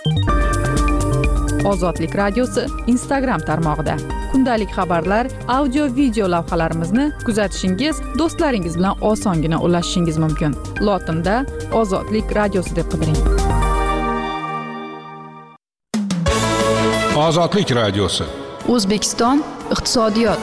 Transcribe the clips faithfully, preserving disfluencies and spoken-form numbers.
Ozodlik radiosi Instagram tarmog'ida kundalik xabarlar, audio video lavhalarimizni kuzatishingiz, do'stlaringiz bilan osongina ulashishingiz mumkin. Lotinda Ozodlik radiosi deb qidiring. Ozodlik radiosi. O'zbekiston iqtisodiyot.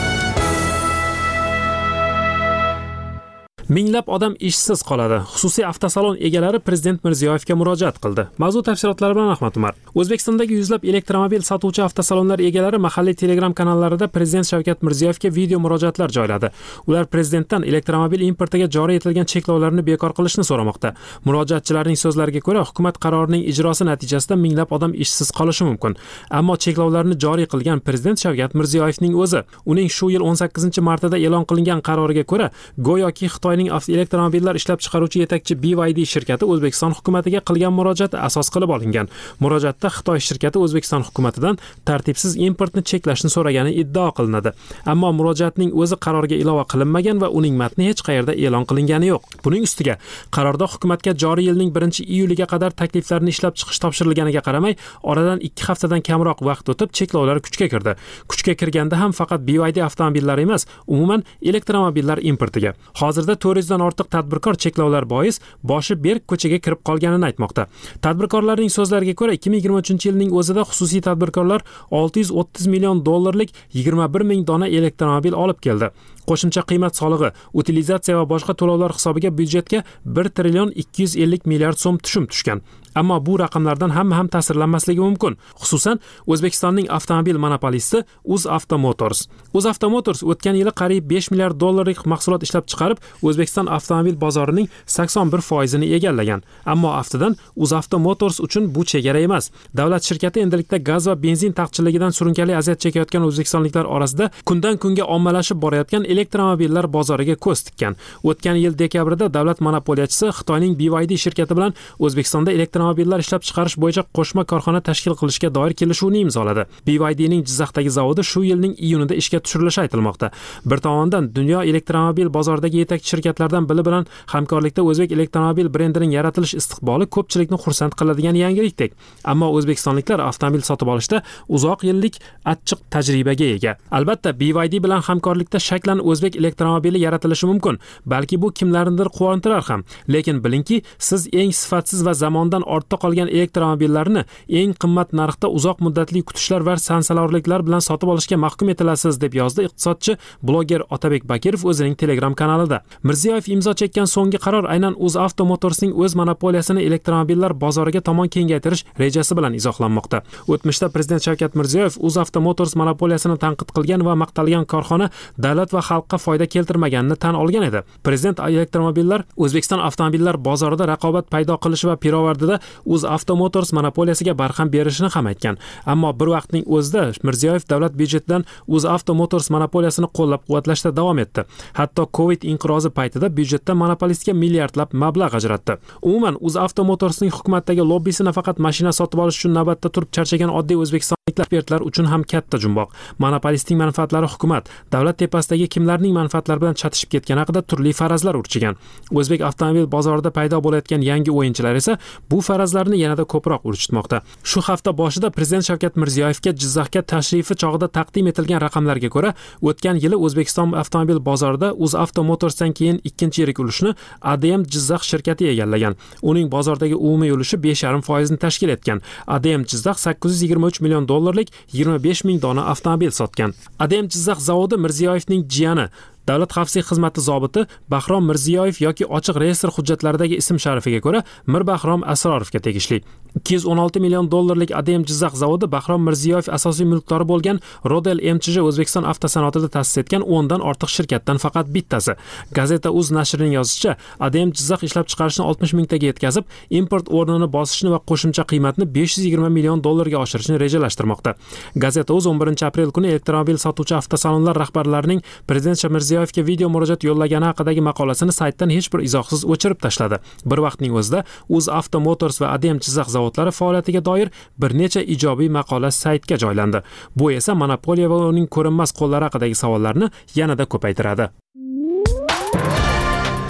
Minglab odam ishsiz qoladi. Xususiy avtosalon egalari Prezident Mirziyoyevga murojaat qildi. Mavzu tafsilotlari bilan Ahmad Umar. O'zbekistondagi yuzlab elektromobil sotuvchi avtosalonlar egalari mahalliy Telegram kanallarida Prezident Shavkat Mirziyoyevga video murojaatlar joyladi. Ular prezidentdan elektromobil importiga joriy etilgan cheklovlarni bekor qilishni so'ramoqda. Murojaatchilarning so'zlariga ko'ra, hukumat qarorining ijrosi natijasida minglab odam ishsiz qolishi mumkin. Ammo cheklovlarni joriy qilgan Prezident Shavkat Mirziyoyevning o'zi, uning shu yil o'n sakkizinchi martda e'lon qilingan qaroriga ko'ra, go'yoki Xitoy elektromobillar ishlab chiqaruvchi yetakchi B Y D shirkati O'zbekiston hukumatiga qilgan murojaati asos qilib olingan. Murojaatda Xitoy shirkati O'zbekiston hukumatidan tartibsiz importni cheklashni so'ragani iddao qilinadi. Ammo murojaatning o'zi qarorga ilova qilinmagan va uning matni hech qayerda e'lon qilingani yo'q. Buning ustiga, qarorda hukumatga joriy yilning birinchi iyuliga qadar takliflarni ishlab chiqish topshirilganiga qaramay, oradan ikki haftadan kamroq vaqt o'tib cheklovlar kuchga kirdi. Kuchga kirganda ham faqat B Y D avtomobillari emas, umuman elektromobillar importiga. Hozirda to'rt yuzdan ortiq tadbirkor cheklovlar bois boshi berk ko'chaga kirib qolganini aytmoqda. Tadbirkorlarning so'zlariga ko'ra, ikki ming yigirma uchinchi yilning o'zida xususiy tadbirkorlar olti yuz o'ttiz million dollarlik yigirma bir ming dona elektromobil olib keldi. Qo'shimcha qiymat solig'i, utilizatsiya va boshqa to'lovlar hisobiga byudjetga bir trillion ikki yuz ellik milliard so'm tushum tushgan. Ammo bu raqamlardan hamma ham ta'sirlanmasligi mumkin. Xususan, O'zbekistonning avtomobil monopolisti UzAuto Motors. UzAuto Motors o'tgan yili qariyb besh milliard dollarlik mahsulot ishlab chiqarib, O'zbekiston avtomobil bozorining sakson bir foizini egallagan. Ammo aftidan UzAuto Motors uchun bu chegara emas. Davlat shirkati endilikda gaz va benzin taqchilligidan surunkali aziyat chekayotgan o'zbekistonliklar orasida kundan kunga ommalashib borayotgan elektromobillar bozoriga ko'z tikkan. O'tgan yil dekabrida davlat monopoliyachisi Xitoyning B Y D shirkati bilan O'zbekistonda elektromobillar ishlab chiqarish bo'yicha qo'shma korxona tashkil qilishga doir kelishuvni imzoladi. B Y D'ning Jizzaxdagi zavodi shu yilning iyunida ishga tushirilishi aytilmoqda. Bir tomondan dunyo elektromobil bozoridagi yetakchi shirkatlardan biri bilan hamkorlikda o'zbek elektromobil brendining yaratilish istiqboli ko'pchilikni xursand qiladigan yangilikdek. Ammo o'zbekistonliklar avtomobil sotib olishda uzoq yillik achchiq tajribaga ega. Albatta, B Y D bilan hamkorlikda shaklan o'zbek elektromobili yaratilishi mumkin. Balki bu kimlarnidir quvontirar ham. Lekin bilingki, siz eng sifatsiz va zamondan ortda qolgan elektromobillarni eng qimmat narxda uzoq muddatli kutishlar va sansalorliklar bilan sotib olishga mahkum etilasiz, deb yozdi iqtisodchi bloger Otabek Bakirov o'zining Telegram kanalida. Mirziyoyev imzo chekkan so'nggi qaror aynan UzAuto Motorsning o'z monopoliyasini elektromobillar bozoriga tomon kengaytirish rejasi bilan izohlanmoqda. O'tmishda Prezident Shavkat Mirziyoyev UzAuto Motors monopoliyasini tanqid qilgan va maqtalgan korxona davlat va xalqqa foyda keltirmaganini tan olgan edi. Prezident elektromobillar O'zbekiston avtomobillar bozorida raqobat paydo qilishi va pirovardida UzAuto Motors monopoliyasiga barham berishini ham aytgan. Ammo bir vaqtning o'zida Mirziyoyev davlat byudjetidan UzAuto Motors monopoliyasini qo'llab-quvvatlashda davom etdi. Hatto Covid inqirozi paytida byudjetdan monopolistga milliardlab mablag' ajratdi. Umuman UzAuto Motorsning hukumatdagi lobbisi nafaqat mashina sotib olish uchun navbatda turib charchagan oddiy o'zbekistonlik ekspertlar uchun ham katta jumboq. Monopolistning manfaatlari hukumat, davlat tepasidagi kimlarning manfaatlari bilan chatishib ketgani haqida turli farazlar urchigan. O'zbek avtomobil bozorida paydo bo'layotgan yangi o'yinchilar esa bu farazlarni yanada ko'proq urchitmoqda. Shu hafta boshida Prezident Shavkat Mirziyoyevga Jizzaxga tashrifi chog'ida taqdim etilgan raqamlarga ko'ra, o'tgan yili O'zbekiston avtomobil bozorida UzAuto Motorsdan keyin ikkinchi yirik ulushni A D M Jizzax shirkati egallagan. Uning bozordagi umumiy ulushi besh yarim foizni tashkil etgan. A D M Jizzax sakkiz yuz yigirma uch million dollarlik yigirma besh ming dona avtomobil sotgan. A D M Jizzax zavodi Mirziyoyevning jiyani Davlat xavfsizlik xizmati zobiti Bahrom Mirziyoyev yoki ochiq reyestr hujjatlaridagi ism sharifiga ko'ra Mir Bahrom Asrorovga tegishli. ikki yuz o'n olti million dollarlik A D M Jizzax zavodi Bahrom Mirziyoyev asosiy mulkdori bo'lgan Rodel M Ch J O'zbekiston avtosanoatida ta'sis etgan o'ndan ortiq shirkatdan faqat bittasi. Gazeta Uz nashrining yozishicha, A D M Jizzax ishlab chiqarishni oltmish mingtaga yetkazib, import o'rnini bosishni va qo'shimcha qiymatni besh yuz yigirma million dollarga oshirishni rejalashtirmoqda. Gazeta Uz o'n birinchi aprel kuni elektromobil sotuvchi avtosalonlar rahbarlarining Prezident Mirziyoyevga video murojaat yo'llagani haqidagi maqolasini saytdan hech bir izohsiz o'chirib tashladi. Bir vaqtning o'zida UzAuto Motors va A D M Jizzax zavodlari faoliyatiga doir bir necha ijobiy maqola saytga joylandi. Bu esa monopoliya va uning ko'rinmas qo'llari haqidagi savollarni yanada ko'paytiradi.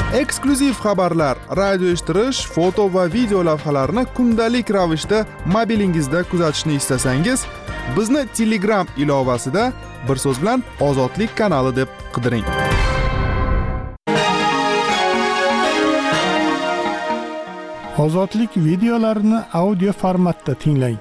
Eksklyuziv xabarlar, radio eshittirish, foto va video lavhalarni kundalik ravishda mobilingizda kuzatishni istasangiz, bizni Telegram ilovasida bir so'z bilan Ozodlik kanali deb qidiring. Ozodlik videolarini audio formatda tinglang.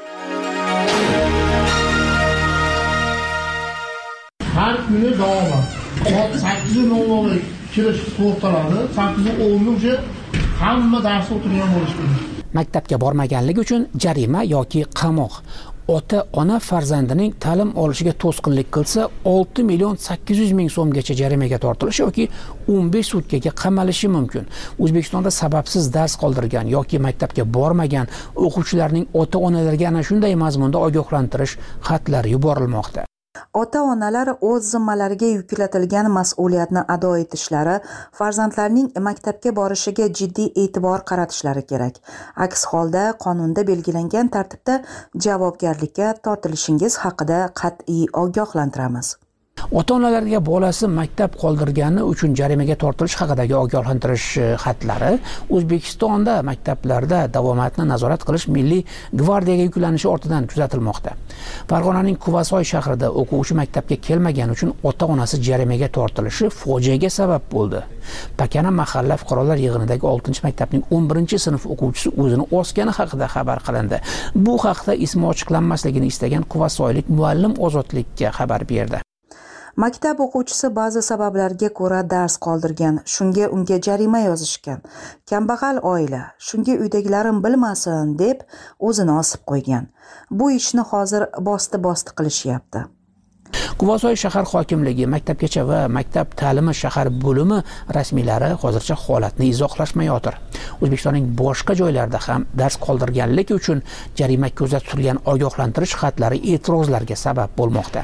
Har kuni davomat. Soat sakkiz nol nol kirish to'xtaladi. sakkiz o'n o'sha hamma dars o'tirgan bo'lish kerak. Maktabga bormaganligi uchun jarima yoki qamoq. Ota-ona farzandining ta'lim olishiga to'sqinlik qilsa, olti million sakkiz yuz ming so'mgacha jarimaga tortilishi yoki o'n besh sutkaga qamalishi mumkin. O'zbekistonda sababsiz dars qoldirgan yoki maktabga bormagan o'quvchilarning ota-onalariga ana shunday mazmunda ogohlantirish xatlari yuborilmoqda. Ota-onalar o'z zimmalariga yuklatilgan mas'uliyatni ado etishlari, farzandlarning maktabga borishiga jiddiy e'tibor qaratishlari kerak. Aks holda qonunda belgilangan tartibda javobgarlikka tortilishingiz haqida qat'iy ogohlantiramiz. Ota-onalarga bolasi maktab qoldirgani uchun jarimaga tortilish haqidagi ogohlantirish xatlari O'zbekistonda maktablarda davomatni nazorat qilish Milliy gvardiyaga yuklanishi ortidan kuzatilmoqda. Farg'onaning Quvasoy shahrida o'quvchi maktabga kelmagani uchun ota-onasi jarimaga tortilishi fojiaga sabab bo'ldi. Pakana mahalla fuqarolar yig'inidagi oltinchi maktabning o'n birinchi sinf o'quvchisi o'zini osgani haqida xabar qilindi. Bu haqda ismi ochiqlanmasligini istagan quvasoylik muallim Ozodlikka xabar berdi. Maktab o'quvchisi ba'zi sabablarga ko'ra dars qoldirgan, shunga unga jarima yozishgan. Kambag'al oila, shunga uydagilarim bilmasin deb o'zini osib qo'ygan. Bu ishni hozir bosti-bosti qilishyapti. Quvasoy shahar hokimligi, maktabgacha va maktab ta'limi shahar bo'limi rasmiylari hozircha holatni izohlashmayotir. O'zbekistonning boshqa joylarida ham dars qoldirganlik uchun jarima ko'zda tutilgan ogohlantirish xatlari e'tirozlarga sabab bo'lmoqda.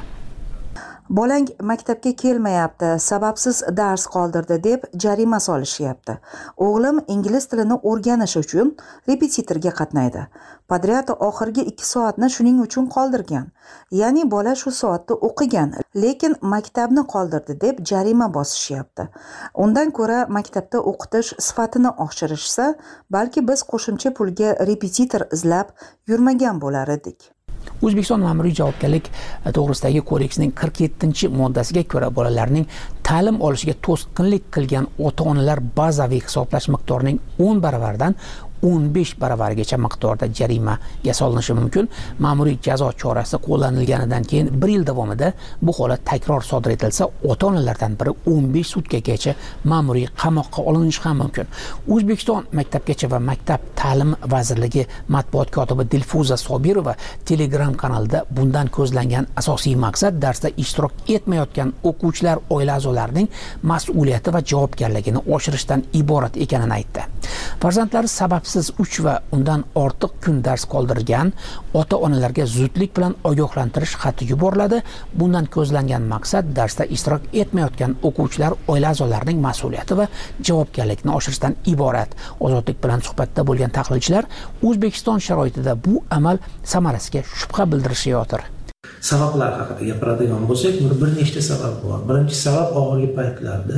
Bolang maktabga kelmayapti, sababsiz dars qoldirdi deb jarima solishyapti. O'g'lim ingliz tilini o'rganish uchun repetitorga qatnaydi. Podryad oxirgi ikki soatni shuning uchun qoldirgan. Ya'ni bola shu soatda o'qigan, lekin maktabni qoldirdi deb jarima bosishyapti. Undan ko'ra maktabda o'qitish sifatini oshirishsa, balki biz qo'shimcha pulga repetitor izlab yurmagan bo'lar edik. O'zbekiston ma'muriy javobgarlik to'g'risidagi kodeksning qirq yettinchi moddasiga ko'ra bolalarning ta'lim olishiga to'sqinlik qilgan ota-onalar bazaviy hisoblash miqdorining o'n baravaridan o'n besh baravarigacha miqdorda jarimaga solinishi mumkin. Ma'muriy jazo chorasi qo'llanilganidan keyin bir yil davomida bu holat takror sodir etilsa, ota-onalardan biri o'n besh sutkagacha ma'muriy qamoqqa olinishi ham mumkin. O'zbekiston Maktabgacha va Maktab ta'limi vazirligi matbuot kotibi Dilfuza Sobirova Telegram kanalida bundan ko'zlangan asosiy maqsad darsda ishtirok etmayotgan o'quvchilar oila a'zolarining mas'uliyati va javobgarligini oshirishdan iborat ekanini aytdi. Farzandlari sababsiz uch va undan ortiq kun dars qoldirgan ota-onalarga zudlik bilan ogohlantirish xati yuboriladi. Bundan ko'zlangan maqsad darsda ishtirok etmayotgan o'quvchilar oila a'zolarining mas'uliyati va javobgarlikni oshirishdan iborat. Ozodlik bilan suhbatda bo'lgan tahlilchilar O'zbekiston sharoitida bu amal samarasiga shubha bildirishayotir. Sabablar haqida gapiradigan bo'lsak, bir nechta sabab bor. Birinchi sabab oxirgi paytlarda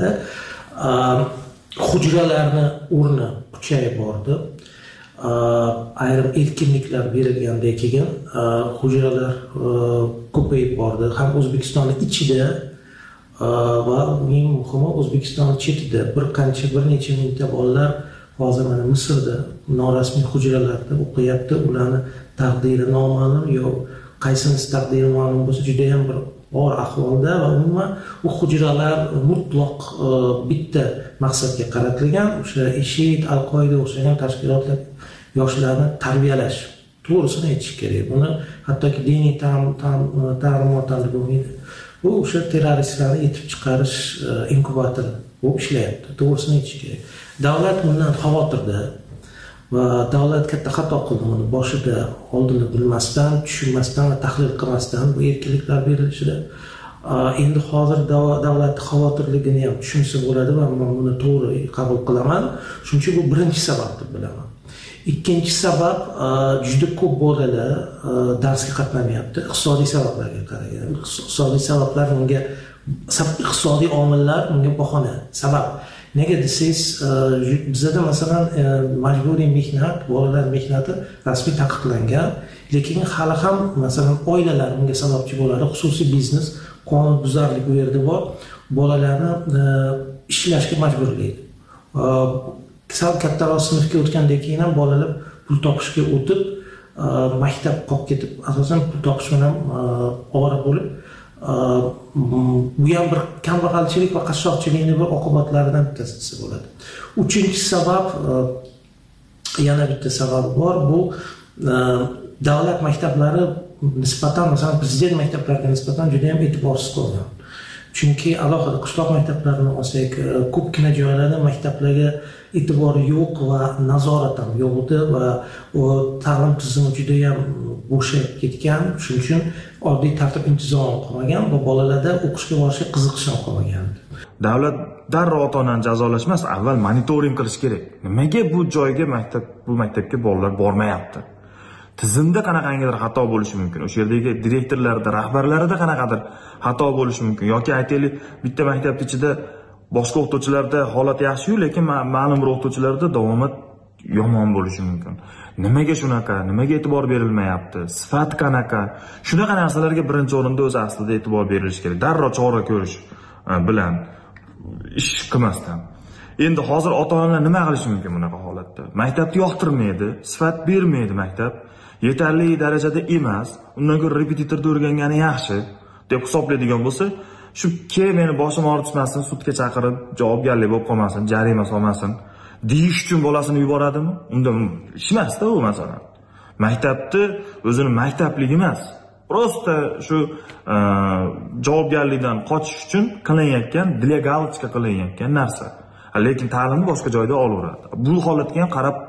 hujralarni o'rni kuchayib bordi. Ayrim erkinliklar berilgandek keyin hujralar ko'payib bordi. Ham O'zbekistonning ichida va eng muhimi O'zbekistonning chetida bir qancha bir necha mingta bolalar hozir mana Misrda norasmiy hujralarda o'qiyapti. Ularni taqdiri noma'lum yo qaysinisi taqdiri ma'lum bo'lsa juda ham bir og'ir ahvolda va umuman u hujralar mutlaq bitta maqsadga qaratilgan, o'sha IShID, Al-Qoida o'xshagan tashkilotlar yoshlarni tarbiyalash. To'g'risini aytish kerak. Buni hattoki diniy ta'limotdan bo'lmaydi. Bu o'sha terroristlarni yetib chiqarish inkubatori bu ishlayapti. To'g'risini aytish kerak. Davlat bundan xavotirda va davlat katta xato qildi buni boshida oldini bilmasdan, tushunmasdan va tahlil qilmasdan bu erkinliklar berilishida. Endi hozir davlat xavotirligini ham tushunsa bo'ladi va men buni to'g'ri qabul qilaman. Chunki bu birinchi sabab deb bilaman. Ikkinchi sabab juda ko'p bolalar darsga qatnamayapti. Iqtisodiy sabablarga qaragan. Iqtisodiy sabablar bunga iqtisodiy omillar bunga bahona, sabab. nega desangiz, bizda masalan majburiy mehnat, bolalar mehnati rasmiy taqiqlangan, lekin hali ham masalan oilalar bunga sababchi bo'ladi, xususiy biznes, qonunbuzarlik bu yerda bor, bolalarni ishlashga majburlaydi. Sal kattaroq sinfga o'tgandan keyin ham bolalar pul topishga o'tib, maktab qolib ketib, asosan pul topish bilan ovora bo'lib, bu ham bir kambag'alchilik va qashshoqchilikning bir oqibatlaridan bittasi desa bo'ladi. Uchinchi sabab, yana bitta sababi bor, bu davlat maktablari nisbatan, masalan prezident maktablariga nisbatan juda ham e'tiborsiz qolgan. Chunki alohida qishloq maktablarini olsak, ko'pgina joylarda maktablarga e'tibor yo'q va nazorat ham yo'q edi va u ta'lim tizimi juda ham bo'shab ketgan. Shuning uchun oddiy tartib intizom qolmagan va bolalarda o'qishga borishga qiziqish ham qolmagan. Davlat darrov ota-onani jazolash emas, avval monitoring qilish kerak. Nimaga bu joyga maktab, bu maktabga bolalar bormayapti? Tizimda qanaqangidir xato bo'lishi mumkin. O'sha yerdagi direktorlarda, rahbarlarida qanaqadir xato bo'lishi mumkin yoki aytaylik, bitta maktab ichida boshqa o'qituvchilarda holat yaxshi-yu, lekin ma'lum bir o'qituvchilarda davomat yomon bo'lishi mumkin. Nimaga shunaqa? Nimaga e'tibor berilmayapti? Sifat qanaqa? Shunaqa narsalarga birinchi o'rinda o'zi aslida e'tibor berilishi kerak. Darrov chora ko'rish bilan ish qilmasdan. Endi hozir ota-onalar nima qilishi mumkin bunaqa holatda? Maktabni yoqtirmaydi, sifat bermaydi maktab. Yetarli darajada emas, undan ko'ra repetitorda o'rgangani yaxshi deb hisoblaydigan bo'lsa, shu keyin meni boshim og'ritmasin, sudga chaqirib, javobgarlik bo'lib qolmasin, jarima solmasin deyish uchun bolasini yuboradimi? Unda ish emas-da u masalan. Maktabni o'zini maktabligi emas, prosta shu javobgarlikdan qochish uchun qilinayotgan, для галочка qilinayotgan narsa. Lekin ta'limni boshqa joyda olaveradi. Bu holatga ham qarab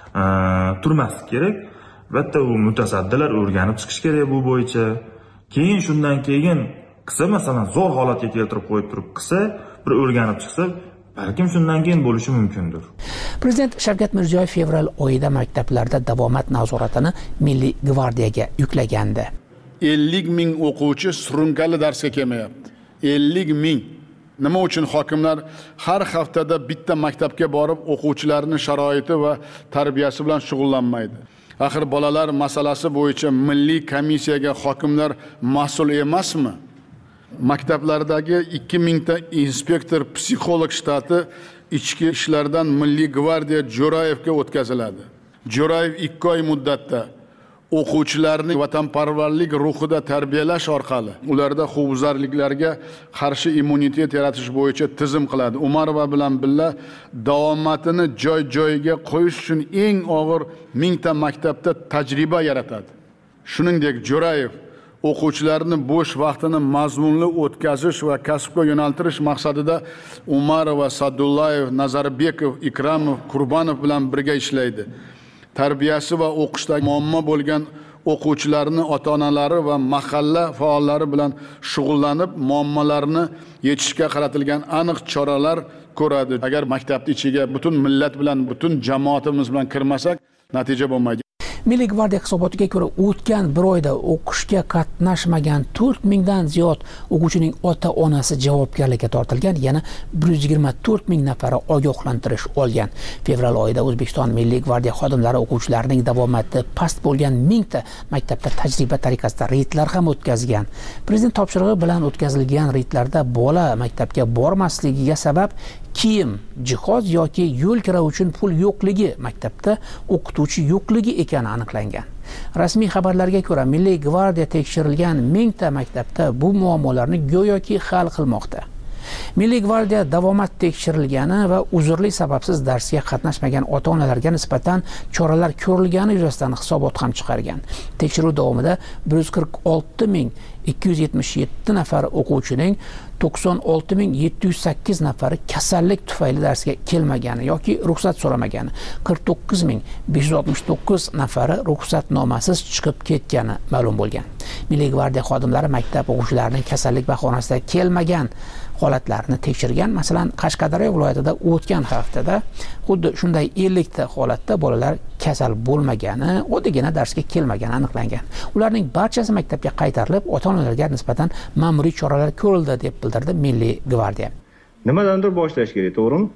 turmaslik kerak. Albatta u mutasaddilar o'rganib chiqish kerak bu bo'yicha. Keyin shundan keyin qilsa, masalan, zo'r holatga keltirib qo'yib turib qilsa, bir o'rganib chiqsa, balkim shundan keyin bo'lishi mumkindir. Prezident Shavkat Mirziyoyev fevral oyida maktablarda davomat nazoratini Milliy gvardiyaga yuklagandi. ellik ming o'quvchi surunkali darsga kelmayapti. ellik ming. Nima uchun hokimlar har haftada bitta maktabga borib o'quvchilarning sharoiti va tarbiyasi bilan shug'ullanmaydi? Axir bolalar masalasi bo'yicha milliy komissiyaga hokimlar mas'ul emasmi? Maktablardagi ikki mingta inspektor psixolog shtati ichki ishlardan Milliy gvardiya Jo'rayevga o'tkaziladi. Jo'rayev ikki oy muddatda o'quvchilarni vatanparvarlik ruhida tarbiyalash orqali ularda huquqbuzarliklarga qarshi immunitet yaratish bo'yicha tizim qiladi. Umarova bilan birga davomatini joy-joyiga qo'yish uchun eng og'ir mingta maktabda tajriba yaratadi. Shuningdek, Jo'rayev o'quvchilarni bo'sh vaqtini mazmunli o'tkazish va kasbga yo'naltirish maqsadida Umarova, Sadullayev, Nazarbekov, Ikramov, Qurbonov bilan birga ishlaydi. Tarbiyasi va o'qishda muammo bo'lgan o'quvchilarni ota-onalari va mahalla faollari bilan shug'ullanib, muammolarni yechishga qaratilgan aniq choralar ko'radi. Agar maktabning ichiga butun millat bilan, butun jamoatimiz bilan kirmasak, natija bo'lmaydi. Milliy gvardiya hisobotiga ko'ra, o'tgan bir oyda o'qishga qatnashmagan to'rt mingdan ziyod o'quvchining ota-onasi javobgarlikka tortilgan, yana bir yuz yigirma to'rt ming nafari ogohlantirish olgan. Fevral oyida O'zbekiston Milliy gvardiya xodimlari o'quvchilarning davomati past bo'lgan mingta maktabda tajriba tariqasida reydlar ham o'tkazgan. Prezident topshirig'i bilan o'tkazilgan reydlarda bola maktabga bormasligiga sabab kiyim, jihoz yoki yo'l kira uchun pul yo'qligi, maktabda o'qituvchi yo'qligi ekani aniqlangan. Rasmiy xabarlarga ko'ra, Milliy gvardiya tekshirilgan mingta maktabda bu muammolarni go'yoki hal qilmoqda. Milliy gvardiya davomat tekshirilgani va uzrli sababsiz darsga qatnashmagan ota-onalarga nisbatan choralar ko'rilgani yuzasidan hisobot ham chiqargan. Tekshiruv davomida bir yuz qirq olti ming ikki yuz yetmish yetti nafar o'quvchining to'qson olti ming yetti yuz sakkiz nafari kasallik tufayli darsga kelmagani yoki ruxsat so'ramagani, qirq to'qqiz ming besh yuz oltmish to'qqiz nafari ruxsatnomasiz chiqib ketgani ma'lum bo'lgan. Milliy gvardiya xodimlari maktab o'quvchilarining kasallik bahonasida kelmagan holatlarni tekshirgan. Masalan, Qashqadaryo viloyatida o'tgan haftada xuddi shunday ellik ta holatda bolalar kasal bo'lmagani, oddiygina darsga kelmagani aniqlangan. Ularning barchasi maktabga qaytarilib, ota-onalarga nisbatan ma'muriy choralar ko'rildi deb bildirdi Milliy gvardiya. Nimadandir boshlash kerak, to'g'rimi?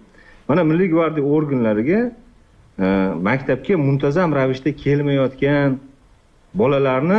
Mana Milliy gvardiya organlariga maktabga muntazam ravishda kelmayotgan bolalarni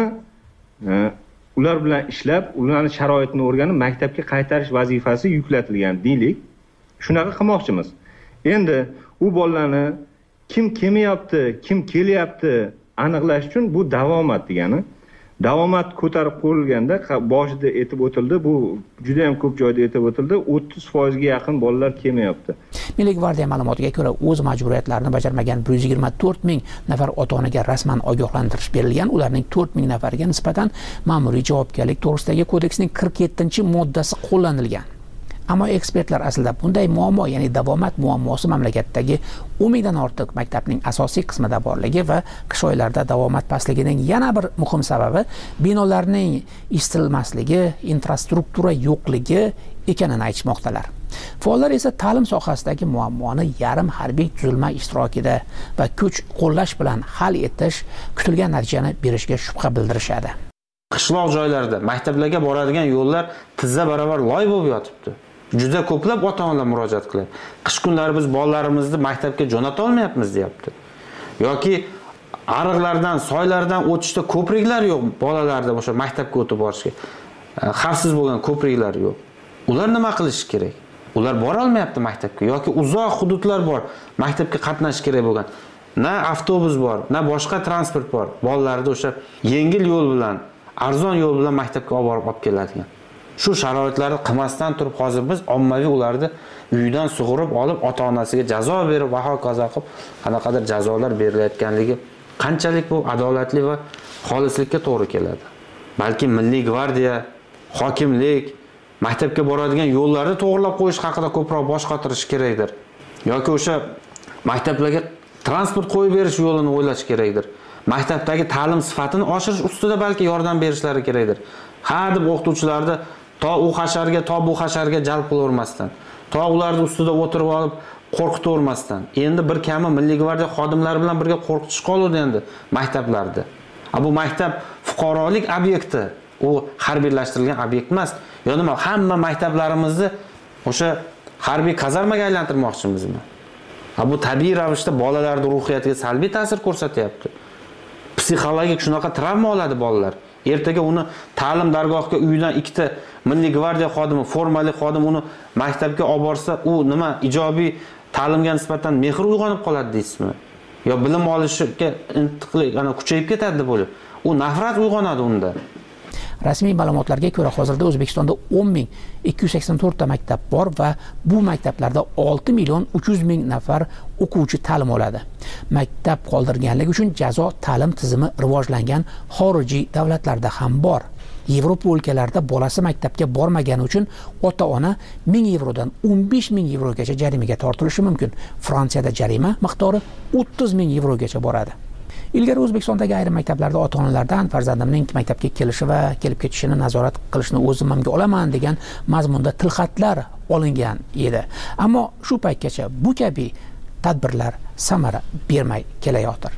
ular bilan ishlab, ularning sharoitini o'rganib, maktabga qaytarish vazifasi yuklatilgan deylik. Shunaqa qilmoqchimiz. Endi u bolalarni kim kelmayapti, kim kelyapti aniqlash uchun bu davomat degani. Davomat ko'tarib qo'yilganda boshida aytib o'tildi, bu juda ham ko'p joyda aytib o'tildi, o'ttiz foiz ga yaqin bolalar kelmayapti. Milliy gvardiya ma'lumotiga ko'ra, o'z majburiyatlarini bajarmagan bir yuz yigirma to'rt ming nafar ota-onaga rasman ogohlantirish berilgan. Ularning to'rt ming nafariga nisbatan ma'muriy javobgarlik to'g'risidagi kodeksning qirq yettinchi moddasi qo'llanilgan. Ammo ekspertlar aslida bunday muammo, ya'ni davomat muammosi mamlakatdagi o'n mingdan ortiq maktabning asosiy qismida borligi va qish oylarida davomat pastligining yana bir muhim sababi binolarning isitilmasligi, infrastruktura yo'qligi ekanini aytishmoqdalar. Faollar esa ta'lim sohasidagi muammoni yarim harbiy tuzilma ishtirokida va kuch qo'llash bilan hal etish kutilgan natijani berishga shubha bildirishadi. Qishloq joylarda maktablarga boradigan yo'llar tizza baravar loy bo'lib yotibdi. Juda ko'plab ota-onalar murojaat qiladi. Qish kunlari biz bolalarimizni maktabga jo'nata olmayapmiz deyapti. Yoki ariqlardan, soylardan o'tishda ko'priklar yo'q bolalarda o'sha maktabga o'tib borishga. Xavfsiz bo'lgan ko'priklar yo'q. Ular nima qilish kerak? Ular bora olmayapti maktabga yoki uzoq hududlar bor, maktabga qatnashish kerak bo'lgan. Na avtobus bor, na boshqa transport bor. Bolalarni o'sha yengil yo'l bilan, arzon yo'l bilan maktabga olib borib olib keladigan. Shu sharoitlarni qilmasdan turib hozir biz ommaviy ularni uyidan sug'urib olib ota-onasiga jazo berib va hokazo qilib qanaqadir jazolar berilayotganligi qanchalik bu adolatli va xolislikka to'g'ri keladi. Balki Milliy gvardiya, hokimlik maktabga boradigan yo'llarni to'g'rilab qo'yish haqida ko'proq bosh qotirish kerakdir. Yoki o'sha maktablarga transport qo'yib berish yo'lini o'ylash kerakdir. Maktabdagi ta'lim sifatini oshirish ustida balki yordam berishlari kerakdir. Ha deb o'qituvchilarni to u hasharga, to bu hasharga jalb qilavermasdan, to ularning ustida o'tirib olib qo'rqitavermasdan. Endi bir kami Milliy gvardiya xodimlari bilan birga qo'rqitish qoldi endi maktablarda. Bu maktab fuqarolik obyekti, u harbiylashtirilgan obyekt emas. Yo nima, hamma maktablarimizni o'sha harbiy kazarmaga aylantirmoqchimizmi? Bu tabiiy ravishda bolalarning ruhiyatiga salbiy ta'sir ko'rsatyapti. Psixologik shunaqa travma oladi bolalar. Ertaga uni ta'lim dargohiga uyidan ikkita Milliy gvardiya xodimi, formali xodim uni maktabga olib borsa, u nima ijobiy ta'limga nisbatan mehr uyg'onib qoladi deysizmi? Yo bilim olishga intiqlik ana kuchayib ketadi deb o'ylayman. U nafrat uyg'onadi unda. Rasmiy ma'lumotlarga ko'ra hozirda O'zbekistonda o'n ming ikki yuz sakson to'rt ta maktab bor va bu maktablarda olti million uch yuz ming nafar o'quvchi ta'lim oladi. Maktab qoldirganligi uchun jazo ta'lim tizimi rivojlangan xorijiy davlatlarda ham bor. Yevropa o'lkalarida bolasi maktabga bormagani uchun ota-ona ming yevrodan o'n besh ming yevrogacha jarimaga tortilishi mumkin. Fransiyada jarima miqdori o'ttiz ming yevrogacha boradi. Ilgari O'zbekistondagi ayrim maktablarda ota-onalardan farzandimning maktabga kelishi va kelib ketishini nazorat qilishni o'z zimmamga olaman degan mazmunda tilxatlar olingan edi. Ammo shu paytgacha bu kabi tadbirlar samara bermay kelayotir.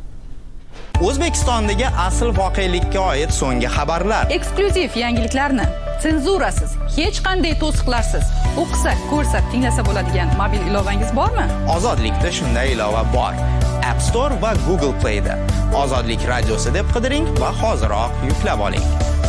O'zbekistondagi asl voqelikka oid so'nggi xabarlar, eksklyuziv yangiliklarni senzurasiz, hech qanday to'siqlarsiz o'qisak, ko'rsak, tinglasa bo'ladigan mobil ilovangiz bormi? Ozodlikda shunday ilova bor. App Store va Google Play da Ozodlik radiosi deb qidiring va hoziroq yuklab oling.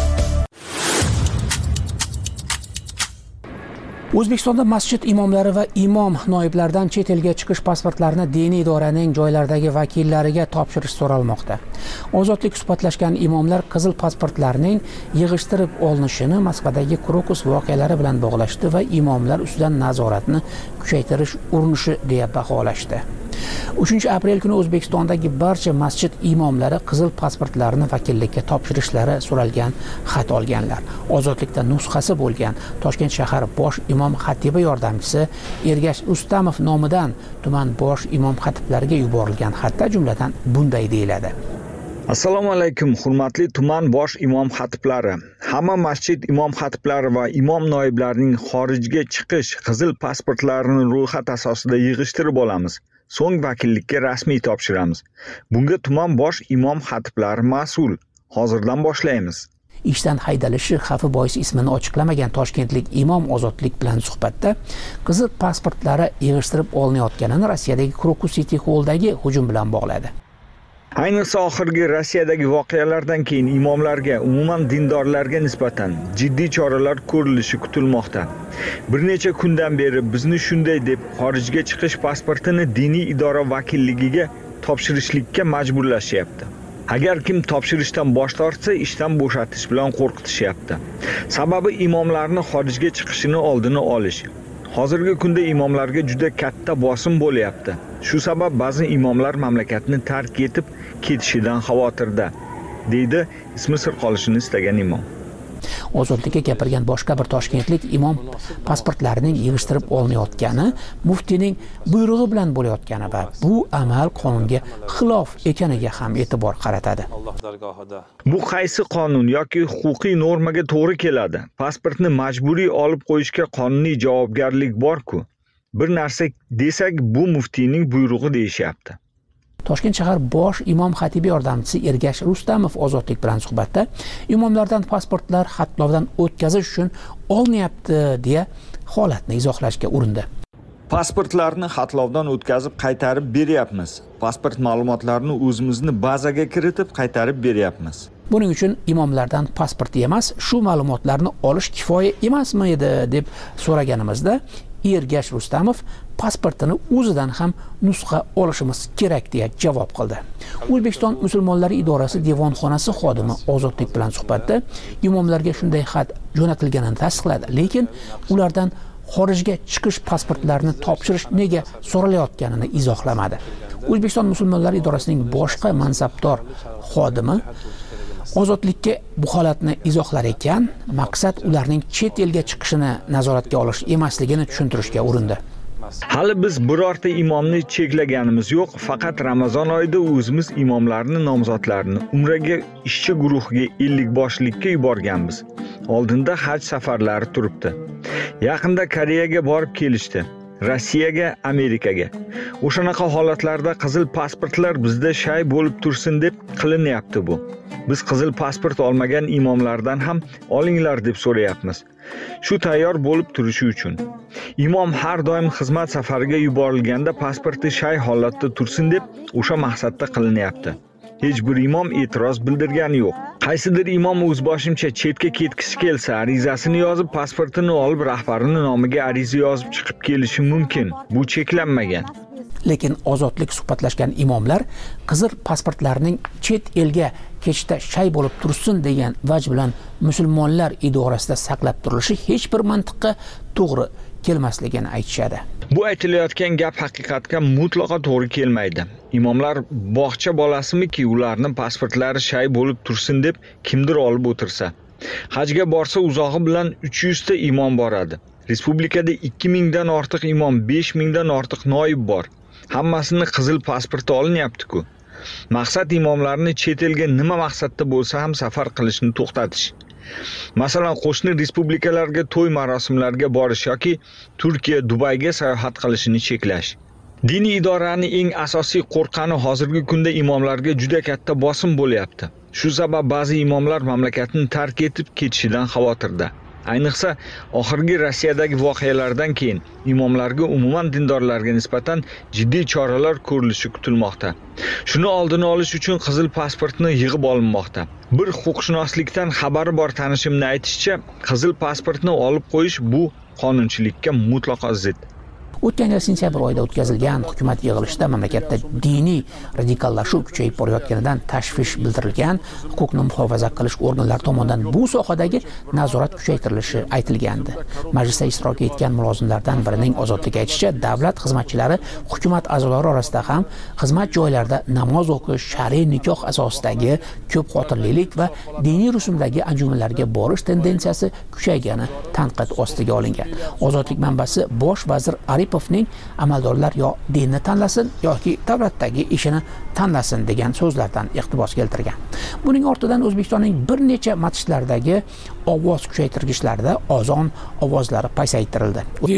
O'zbekistonda masjid imomlari va imom noiblaridan chet elga chiqish pasportlarini diniy idoraning joylardagi vakillariga topshirish so'ralmoqda. Ozodlik suhbatlashgan imomlar qizil pasportlarning yig'ishtirib olinishini Moskvadagi Krokus voqealari bilan bog'lashdi va imomlar ustidan nazoratni kuchaytirish urinishi deya baholashdi. uchinchi aprel kuni O'zbekistondagi barcha masjid imomlari qizil pasportlarini vakillikka topshirishlari so'ralgan xat olganlar. Ozodlikda nusxasi bo'lgan Toshkent shahar bosh imom xatibi yordamchisi Ergash Rustamov nomidan tuman bosh imom xatiblariga yuborilgan xatda jumladan bunday deyiladi. Assalomu alaykum, hurmatli tuman bosh imom xatiblari. Hamma masjid imom xatiblari va imom noiblarining xorijga chiqish qizil pasportlarini ro'yxat asosida yig'ishtirib olamiz. So'ng vakillikka rasmiy topshiramiz. Bunga tuman bosh imom xatiblari mas'ul. Hozirdan boshlaymiz. ishdan haydalishi xavfi bois ismini ochiqlamagan toshkentlik imom Ozodlik bilan suhbatda qizil pasportlari yig'ishtirib olinayotganini Rossiyadagi Krokus City Hall'dagi hujum bilan bog'ladi. Ayniqsa oxirgi Rossiyadagi voqealardan keyin imomlarga, umuman dindorlarga nisbatan jiddiy choralar ko'rilishi kutilmoqda. Bir necha kundan beri bizni shunday deb xorijga chiqish pasportini diniy idora vakilligiga topshirishlikka majburlashyapti. Agar kim topshirishdan bosh tortsa, ishdan bo'shatish bilan qo'rqitishyapti. Sababi imomlarni xorijga chiqishini oldini olish. Hozirgi kunda imomlarga juda katta bosim bo'lyapti. Shu sabab ba'zi imomlar mamlakatni tark etib ketishidan xavotirda, deydi ismi sir qolishini istagan imom. Ozodlikka gapirgan boshqa bir toshkentlik imom pasportlarining yig'ishtirib olinayotgani muftiyning buyrug'i bilan bo'layotgani va bu amal qonunga xilof ekaniga ham e'tibor qaratadi. Bu qaysi qonun yoki huquqiy normaga to'g'ri keladi? Pasportni majburiy olib qo'yishga qonuniy javobgarlik bor-ku. Bir narsa desak, bu muftiyning buyrug'i deyishyapti. Toshkent shahar bosh imom xatibi yordamchisi Ergash Rustamov Ozodlik bilan suhbatda imomlardan pasportlar xatlovdan o'tkazish uchun olinyapti deya holatni izohlashga urindi. Pasportlarni xatlovdan o'tkazib qaytarib beryapmiz. Pasport ma'lumotlarini o'zimizni bazaga kiritib qaytarib beryapmiz. Buning uchun imomlardan pasport emas, shu ma'lumotlarni olish kifoya emasmi edi deb so'raganimizda Ergash Rustamov pasportini o'zidan ham nusxa olishimiz kerak deya javob qildi. O'zbekiston musulmonlari idorasi devonxonasi xodimi Ozodlik bilan suhbatda imomlarga shunday xat jo'natilganini tasdiqladi, lekin ulardan xorijga chiqish pasportlarini topshirish nega so'ralayotganini izohlamadi. O'zbekiston musulmonlari idorasining boshqa mansabdor xodimi Ozodlikka bu holatni izohlar ekan, maqsad ularning chet elga chiqishini nazoratga olish emasligini tushuntirishga urindi. Hali biz birorta imomni cheklaganimiz yo'q, faqat Ramazon oyida o'zimiz imomlarni nomzodlarini Umraga ishchi guruhiga ellik boshlikka yuborganmiz. Oldinda haj safarlari turibdi. Yaqinda Koreyaga borib kelishdi. Rossiyaga, Amerikaga. O'shanaqa holatlarda qizil pasportlar bizda shay bo'lib tursin deb qilinyapti bu. Biz qizil pasport olmagan imomlardan ham olinglar deb so'rayapmiz. Shu tayyor bo'lib turishi uchun. Imom har doim xizmat safariga yuborilganda pasporti shay holatda tursin deb o'sha maqsadda qilinyapti. Hech bir imom e'tiroz bildirgani yo'q. Qaysidir imom o'zboshimcha chetga ketkishi kelsa, arizasini yozib, pasportini olib, rahbarining nomiga ariza yozib chiqib kelishi mumkin. Bu cheklanmagan. Lekin Ozodlik suhbatlashgan imomlar qizil pasportlarining chet elga ketishda shay bo'lib tursin degan vaj bilan musulmonlar idorasida saqlab turilishi hech bir mantiqqa to'g'ri kelmasligini aytishadi. Bu aytilayotgan gap haqiqatga mutlaqo to'g'ri kelmaydi. Imomlar bog'cha bolasimiki, ularning pasportlari shay bo'lib tursin deb kimdir olib o'tirsa. Hajga borsa uzog'i bilan uch yuz ta imom boradi. Respublikada ikki ming dan ortiq imom, besh ming dan ortiq noib bor. Hammasini qizil pasporti olinyapti-ku. Maqsad imomlarni chet elga nima maqsadda bo'lsa ham safar qilishni to'xtatish. Masalan, qo'shni respublikalarga to'y marosimlariga borish yoki Turkiya, Dubayga sayohat qilishini cheklash. Diniy idoraning eng asosiy qo'rqqani hozirgi kunda imomlarga juda katta bosim bo'lyapti. Shu sabab ba'zi imomlar mamlakatni tark etib ketishidan xavotirda. Ayniqsa, oxirgi Rossiyadagi voqealardan keyin imomlarga, umuman dindorlarga nisbatan jiddiy choralar ko'rilishi kutilmoqda. Shuni oldini olish uchun qizil pasportni yig'ib olinmoqda. Bir huquqshunoslikdan xabari bor tanishimning aytishicha, qizil pasportni olib qo'yish bu qonunchilikka mutlaqo zid. O'tgan yil sentyabr oyida o'tkazilgan hukumat yig'ilishida mamlakatda diniy radikallashuv kuchayib borayotganidan tashvish bildirilgan, huquqni muhofaza qilish organlari tomonidan bu sohadagi nazorat kuchaytirilishi aytilgandi. Majlisda ishtirok etgan mulozimlardan birining Ozodlik aytishicha, davlat xizmatchilari hukumat a'zolari orasida ham xizmat joylarida namoz o'qish, shar'iy nikoh asosidagi ko'p xotirlilik va diniy rusumdagi anjumanlarga borish tendensiyasi kuchaygani tanqid ostiga olingan. Ozodlik manbasi bosh vazir Aripovning amaldorlar yo dinni tanlasin yoki davlatdagi ishini tanlasin degan so'zlardan iqtibos keltirgan. Buning ortidan O'zbekistonning bir necha masjidlaridagi ovoz kuchaytirgichlarida azon ovozlari pasaytirildi.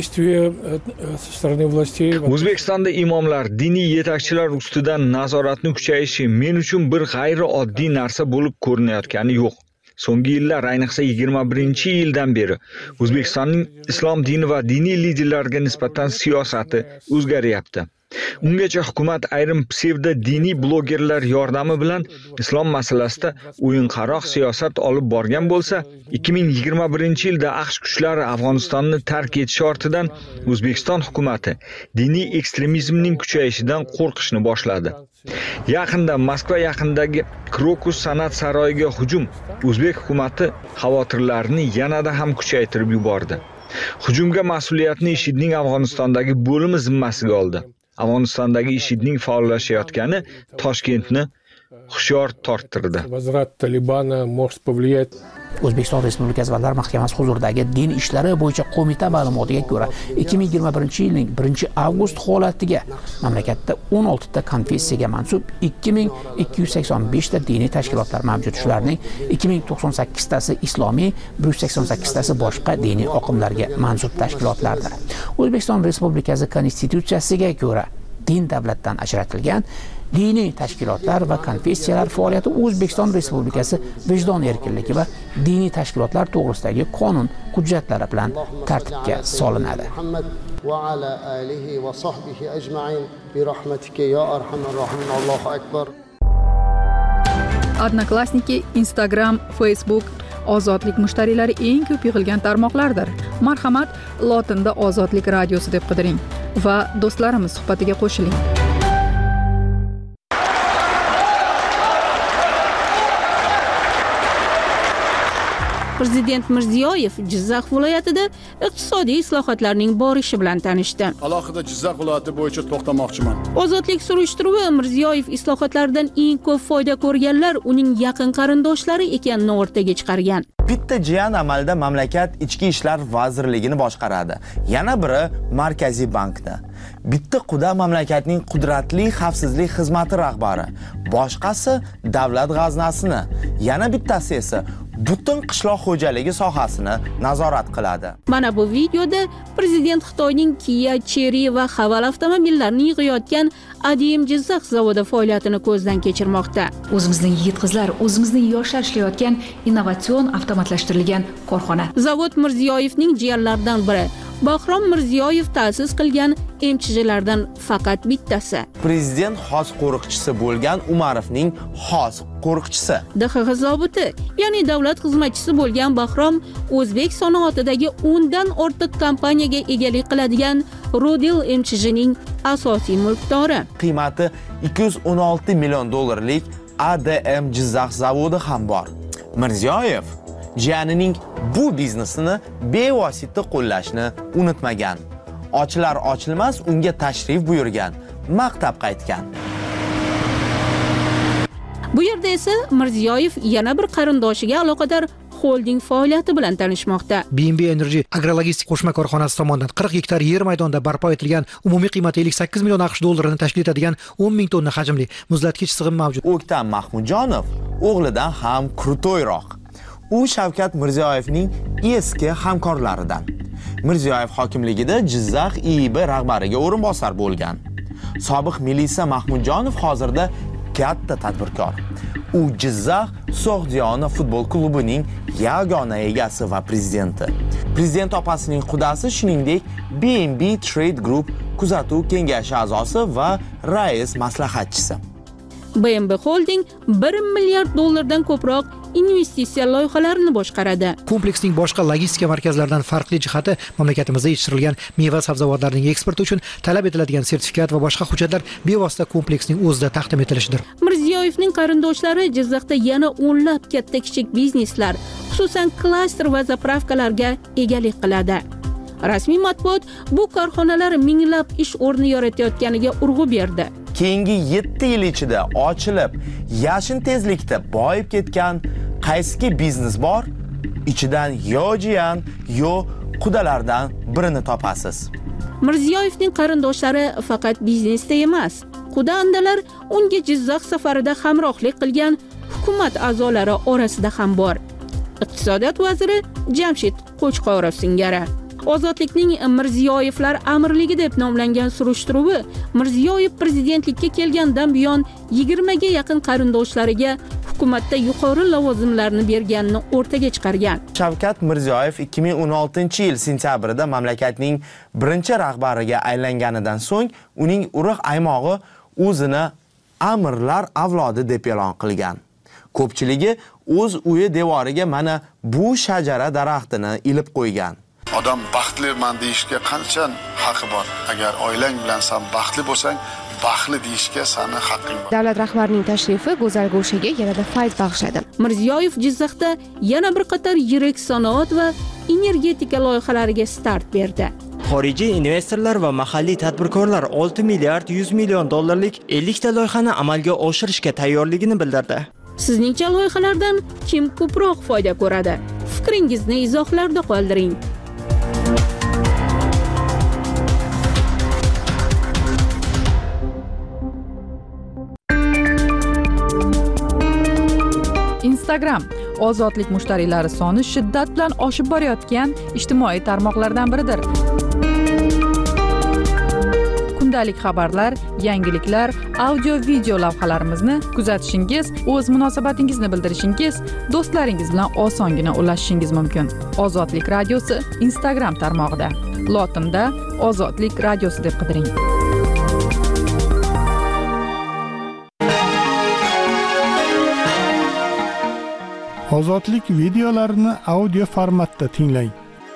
O'zbekistonda imomlar, diniy yetakchilar ustidan nazoratni kuchayishi men uchun bir g'ayrioddiy narsa bo'lib ko'rinayotgani yo'q. so'nggi yillar, ayniqsa yigirma birinchi yildan beri O'zbekistonning islom dini va diniy liderlariga nisbatan siyosati o'zgaryapti. Ungacha hukumat ayrim psevdo diniy blogerlar yordami bilan islom masalasida o'yinqaroq siyosat olib borgan bo'lsa, ikki ming yigirma birinchi yilda AQSh kuchlari Afg'onistonni tark etishi ortidan O'zbekiston hukumati diniy ekstremizmning kuchayishidan qo'rqishni boshladi. Yaqinda Moskva yaqinidagi Krokus san'at saroyiga hujum O'zbek hukumati xavotirlarini yanada ham kuchaytirib yubordi. Hujumga mas'uliyatni IShIDning Afg'onistondagi bo'limi zimmasiga oldi. Afg'onistondagi IShIDning faollashayotgani Toshkentni hushyor torttirdi. O'zbekiston Respublikasi Vazirlar Mahkamasi huzuridagi din ishlari bo'yicha qo'mita ma'lumotiga ko'ra, ikki ming yigirma birinchi yilning birinchi avgust holatiga mamlakatda o'n olti ta konfessiyaga mansub ikki ming ikki yuz sakson besh ta diniy tashkilotlar mavjud. Shularning ikki ming to'qson sakkiz tasi islomiy, bir yuz sakson sakkiz tasi boshqa diniy oqimlarga mansub tashkilotlardir. O'zbekiston Respublikasi Konstitutsiyasiga ko'ra, din davlatdan ajratilgan diniy tashkilotlar va konfessiyalar faoliyati O'zbekiston Respublikasi Vijdon erkinligi va diniy tashkilotlar to'g'risidagi qonun hujjatlari bilan tartibga solinadi. Va ala alihi va sahbihi ajma'in bi rahmatika ya arhamar rohimin. Allohu akbar. Odnoklassniki, Instagram, Facebook ozodlik mushtariylari eng ko'p yig'ilgan tarmoqlardir. Marhamat, lotinda Ozodlik radiosi deb qidiring va do'stlarimiz suhbatiga qo'shiling. Prezident Mirziyoyev Jizzax viloyatida iqtisodiy islohotlarning borishi bilan tanishdi. Alohida Jizzax viloyati bo'yicha to'xtamoqchiman. Ozodlik surishtiruvi Mirziyoyev islohotlardan eng ko'p foyda ko'rganlar uning yaqin qarindoshlari ekanini o'rtaga chiqargan. Bitta jiyan amalda mamlakat ichki ishlar vazirligini boshqaradi. Yana biri Markaziy bankda. Bitta quda mamlakatning qudratli xavfsizlik xizmati rahbari, boshqasi davlat g'aznasini, yana bittasi esa butun qishloq xo'jaligi sohasini nazorat qiladi. Mana bu videoda prezident Xitoyning Kia, Chery va Haval avtomobillarini yig'ayotgan Adim Jizzax zavodi faoliyatini ko'zdan kechirmoqda. O'zimizning yigit-qizlar, o'zimizning yoshlar ishlayotgan innovatsion avtomatlashtirilgan korxona. Zavod Mirziyoyevning jiyanlaridan biri. Bahrom Mirziyoyev ta'sis qilgan M C J'lardan faqat bittasi. Prezident xos qo'riqchisi bo'lgan Umarovning xos qo'riqchisi. D X X zobiti, ya'ni davlat xizmatchisi bo'lgan Bahrom o'zbek sanoatidagi o'n dan ortiq kompaniyaga egalik qiladigan Rodil M C J'ning asosiy mulkdori. Qiymati ikki yuz o'n olti million dollarlik A D M Jizzax zavodi ham bor. Mirziyoyev jiyanining bu biznesini bevosita qo'llashni unutmagan. Ochilar ochilmas unga tashrif buyurgan, maqtab qaytgan. Bu yerda esa Mirziyoyev yana bir qarindoshiga aloqador holding faoliyati bilan tanishmoqda. B M B Energy agrologistik qo'shma korxonasi tomonidan qirq gektar yer maydonida barpo etilgan, umumiy qiymati ellik sakkiz million AQSh dollarini tashkil etadigan o'n ming tonna hajmli muzlatgich sig'im mavjud. O'ktam Mahmudjonov o'g'lidan ham krutoyroq. U Shavkat Mirziyoyevning eski hamkorlaridan. Mirziyoyev hokimligida Jizzax I I B rahbariga o'rinbosar bo'lgan. Sobiq Milisa Mahmudjonov hozirda katta tadbirkor. U Jizzax So'g'diyona futbol klubining yagona egasi va prezidenti. Prezident opasining qudasi, shuningdek B M B Trade Group kuzatuv kengashi a'zosi va rais maslahatchisi. B M B Holding bir milliard dollardan ko'proq investitsiya loyihalarini boshqaradi. Kompleksning boshqa logistika markazlaridan farqli jihati mamlakatimizda yetishtirilgan meva sabzavotlarning eksporti uchun talab etiladigan sertifikat va boshqa hujjatlar bevosita kompleksning o'zida taqdim etilishidir. Mirziyoyevning qarindoshlari Jizzaxda yana o'nlab katta kichik bizneslar, xususan klaster va zapravkalarga egalik qiladi. Rasmiy matbuot bu korxonalar minglab ish o'rni yaratayotganiga urg'u berdi. Keyingi yetti yil ichida ochilib, yashin tezlikda boyib ketgan qaysi biznes bor? Ichidan yo jiyan, yo qudalardan birini topasiz. Mirziyoyevning qarindoshlari faqat biznesda emas, quda andalar unga Jizzax safarida hamrohlik qilgan hukumat a'zolari orasida ham bor. Iqtisodiyot vaziri Jamshid Qo'chqorov singari. Ozodlikning Mirziyoyevlar amirligi deb nomlangan surishtiruvi Mirziyoyev prezidentlikka kelgandan buyon yigirma ga yaqin qarindoshlariga hukumatda yuqori lavozimlarni berganini o'rtaga chiqargan. Shavkat Mirziyoyev ikki ming o'n oltinchi yil sentyabrida mamlakatning birinchi rahbariga aylanganidan so'ng uning urug' aymog'i o'zini amirlar avlodi deb e'lon qilgan. Ko'pchiligi o'z uyi devoriga mana bu shajara daraxtini ilib qo'ygan. Odam baxtliman deyishga qancha haqqi bor? Agar oilang bilan sen baxtli bo'lsang, baxtli deyishga seni haqqing bor. Davlat rahbarining tashrifi go'zal go'shaga yanada fayz bag'ishladi. Mirziyoyev Jizzaxda yana bir qator yirik sanoat va energetika loyihalariga start berdi. Xorijiy investorlar va mahalliy tadbirkorlar olti milliard yuz million dollarlik ellik ta loyihani amalga oshirishga tayyorligini bildirdi. Sizningcha loyihalardan kim ko'proq foyda ko'radi? Fikringizni izohlarda qoldiring. Instagram ozodlik mushtariylari soni shiddat bilan oshib borayotgan ijtimoiy tarmoqlardan biridir. Kundalik xabarlar, yangiliklar, audio video lavhalarimizni kuzatishingiz, o'z munosabatingizni bildirishingiz, do'stlaringiz bilan osongina ulashishingiz mumkin. Ozodlik radiosi Instagram tarmog'ida. Lotinda Ozodlik radiosi deb qidiring. Ozodlik videolarini audio formatda tinglang.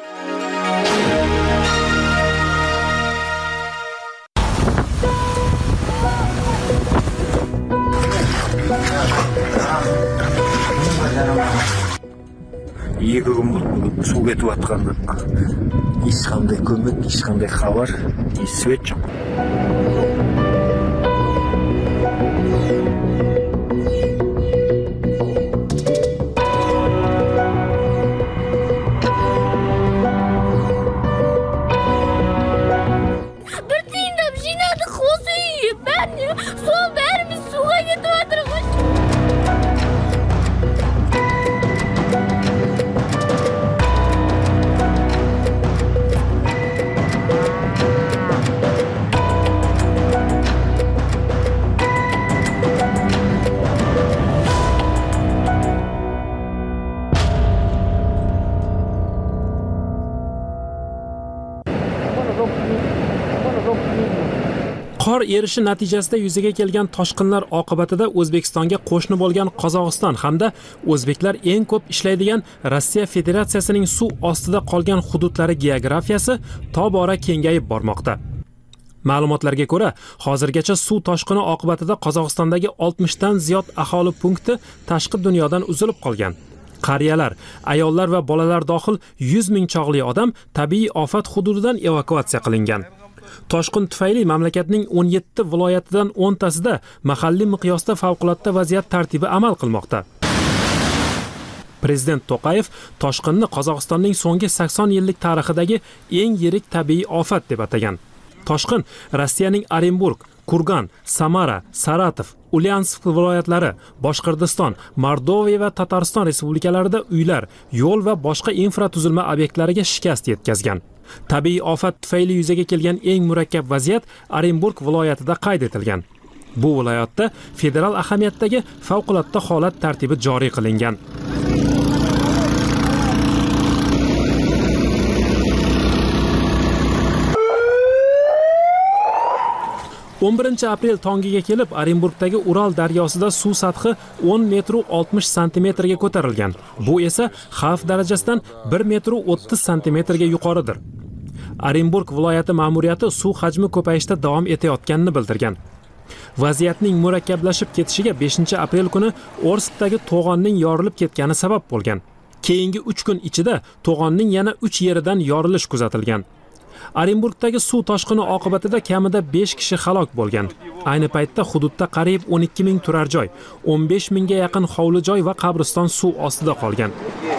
Екі күн болды су кетіп жатқанда ешқандай көмек, ешқандай хабар, еш свет жоқ. Bir tiyinlab jinadı qo'zi, ben suv berimiz suvga ketib o'tiribmiz. Qor erishi natijasida yuzaga kelgan toshqinlar oqibatida O'zbekistonga qo'shni bo'lgan Qozog'iston hamda o'zbeklar eng ko'p ishlaydigan Rossiya Federatsiyasining suv ostida qolgan hududlari geografiyasi tobora kengayib bormoqda. Ma'lumotlarga ko'ra, hozirgacha suv toshqini oqibatida Qozog'istondagi oltmishdan ziyod aholi punkti tashqi dunyodan uzilib qolgan. Qariyalar, ayollar va bolalar dohil yuz ming chog'li odam tabiiy ofat hududidan evakuatsiya qilingan. Toshqin tufayli mamlakatning o'n yetti viloyatidan o'ntasida mahalliy miqyosda favqulodda vaziyat tartibi amal qilmoqda. Prezident To'qayev toshqinni Qozog'istonning so'nggi sakson yillik tarixidagi eng yirik tabiiy ofat deb atagan. Toshqin Rossiyaning Orenburg, Kurgan, Samara, Saratov, Ulyansk viloyatlari, Boshqirdiston, Mordoviya va Tatariston respublikalarida uylar, yo'l va boshqa infratuzilma obyektlariga shikast yetkazgan. Tabiiy ofat tufayli yuzaga kelgan eng murakkab vaziyat Orenburg viloyatida qayd etilgan. Bu viloyatda federal ahamiyatdagi favqulodda holat tartibi joriy qilingan. o'n birinchi aprel tongiga kelib Orenburgdagi Ural daryosida suv sathi o'n metr oltmish santimetrga ko'tarilgan. Bu esa xavf darajasidan bir metr o'ttiz santimetrga yuqoridir. Orenburg viloyati ma'muriyati suv hajmi ko'payishda davom etayotganini bildirgan. Vaziyatning murakkablashib ketishiga beshinchi aprel kuni Orskdagi to'g'onning yorilib ketgani sabab bo'lgan. Keyingi uch kun ichida to'g'onning yana uch yeridan yorilish kuzatilgan. Orenburgdagi suv toshqini oqibatida kamida besh kishi halok bo'lgan. Ayni paytda hududda qariyb o'n ikki ming turar joy, o'n besh mingga yaqin hovli joy va qabriston suv ostida qolgan.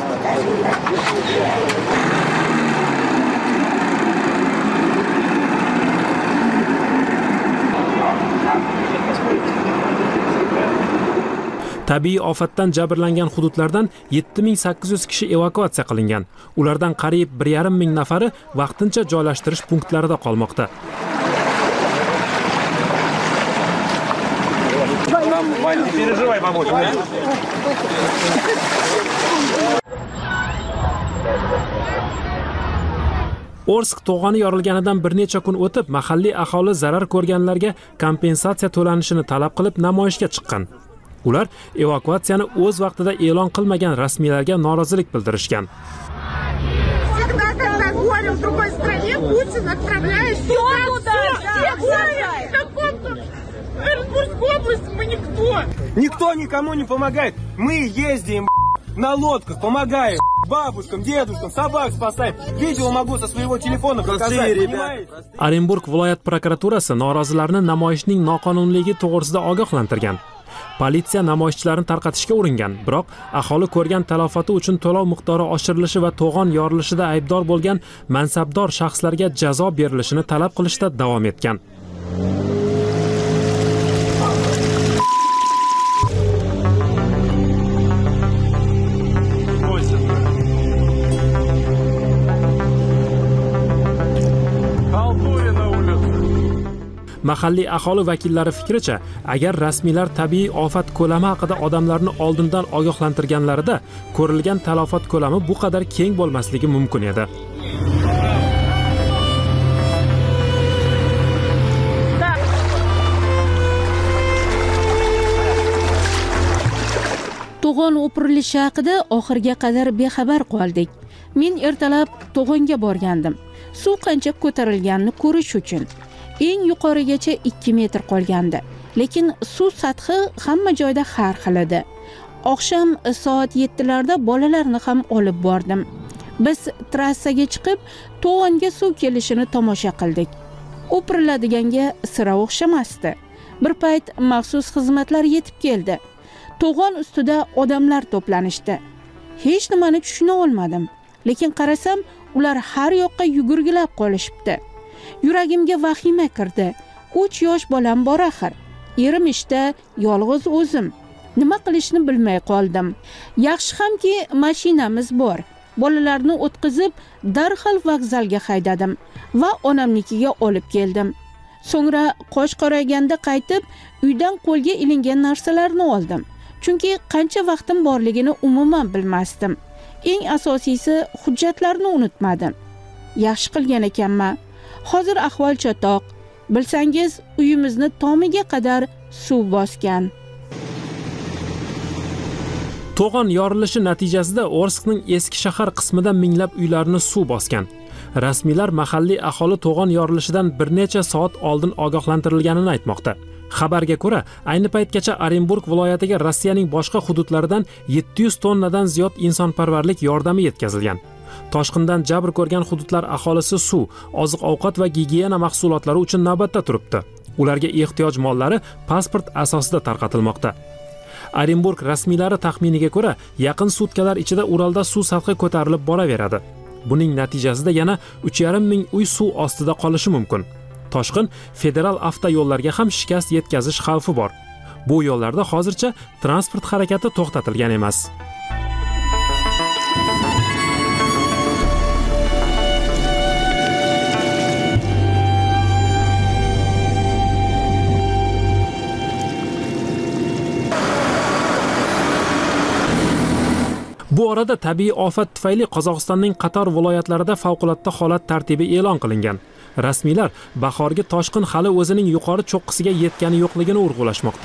Tabiiy ofatdan jabrlangan hududlardan yetti ming sakkiz yuz kishi evakuatsiya qilingan. Ulardan qariyb bir yarim ming nafari vaqtincha joylashtirish punktlarida qolmoqda. Не переживай, помочь. Orsk to'g'oni yorilganidan bir necha kun o'tib, mahalliy aholi zarar ko'rganlarga kompensatsiya to'lanishini talab qilib namoyishga chiqqan. Ular evakuatsiyani o'z vaqtida e'lon qilmagan rasmiylarga norozilik bildirishgan. Никто никому не помогает. Мы ездим на лодках, помогаем бабушкам, дедушкам, собак спасаем. Видео могу со своего телефона показать. Orenburg viloyat prokuraturasi norozilarni namoyishning noqonunligi to'g'risida ogohlantirgan. Politsiya namoyishchilarni tarqatishga uringan, biroq aholi ko'rgan talafoti uchun to'lov miqdori oshirilishi va to'g'on yorilishida aybdor bo'lgan mansabdor shaxslarga jazo berilishini talab qilishda davom etgan. Mahalliy aholi vakillari fikricha, agar rasmiylar tabiiy ofat ko'lami haqida odamlarni oldindan ogohlantirganlarida, ko'rilgan talafot ko'lami bu qadar keng bo'lmasligi mumkin edi. To'g'on o'pirilishi haqida oxirga qadar bexabar qoldik. Men ertalab to'g'onga borgandim. Suv qancha ko'tarilganini ko'rish uchun. Eng yuqorigacha ikki metr qolgandi, lekin suv sathi hamma joyda har xil edi. Oqshom soat yettilarda bolalarni ham olib bordim. Biz trassaga chiqib, to'g'onga suv kelishini tomosha qildik. O'piriladiganga sira o'xshamasdi. Bir payt maxsus xizmatlar yetib keldi. To'g'on ustida odamlar to'planishdi. Hech nimani tushuna olmadim, lekin qarasam, ular har yoqqa yugurgilab qolishibdi. Yuragimga vahima kirdi. uch yosh bolam bor axir. Erim ishda, yolg'iz o'zim. Nima qilishni bilmay qoldim. Yaxshi hamki mashinamiz bor. Bolalarni o'tkazib, darhol vokzalga haydadim va onamnikiga olib keldim. So'ngra qosh qorayganda qaytib, uydan qo'lga ilingan narsalarni oldim. Chunki qancha vaqtim borligini umuman bilmasdim. Eng asosiysi, hujjatlarni unutmadim. Yaxshi qilgan ekanman. Hozir ahvol chatoq. Bilsangiz, uyimizni tomiga qadar suv bosgan. To'g'on yorilishi natijasida Orskning eski shahar qismida minglab uylarni suv bosgan. Rasmiylar mahalliy aholi to'g'on yorilishidan bir necha soat oldin ogohlantirilganini aytmoqda. Xabarga ko'ra, ayni paytgacha Orenburg viloyatiga Rossiyaning boshqa hududlaridan yetti yuz tonnadan ziyod insonparvarlik yordami yetkazilgan. Toshqindan jabr ko'rgan hududlar aholisi suv, oziq-ovqat va gigiyena mahsulotlari uchun navbatda turibdi. Ularga ehtiyoj mollari pasport asosida tarqatilmoqda. Orenburg rasmiylari taxminiga ko'ra, yaqin sutkalar ichida Uralda suv sathi ko'tarilib boraveradi. Buning natijasida yana uch yarim ming uy suv ostida qolishi mumkin. Toshqin federal avtoyo'llarga ham shikast yetkazish xavfi bor. Bu yo'llarda hozircha transport harakati to'xtatilgan emas. Bu orada tabiiy ofat tufayli Qozog'istonning qator viloyatlarida favqulodda holat tartibi e'lon qilingan. Rasmiylar bahorgi toshqin hali o'zining yuqori cho'qqisiga yetgani yo'qligini urg'ulashmoqda.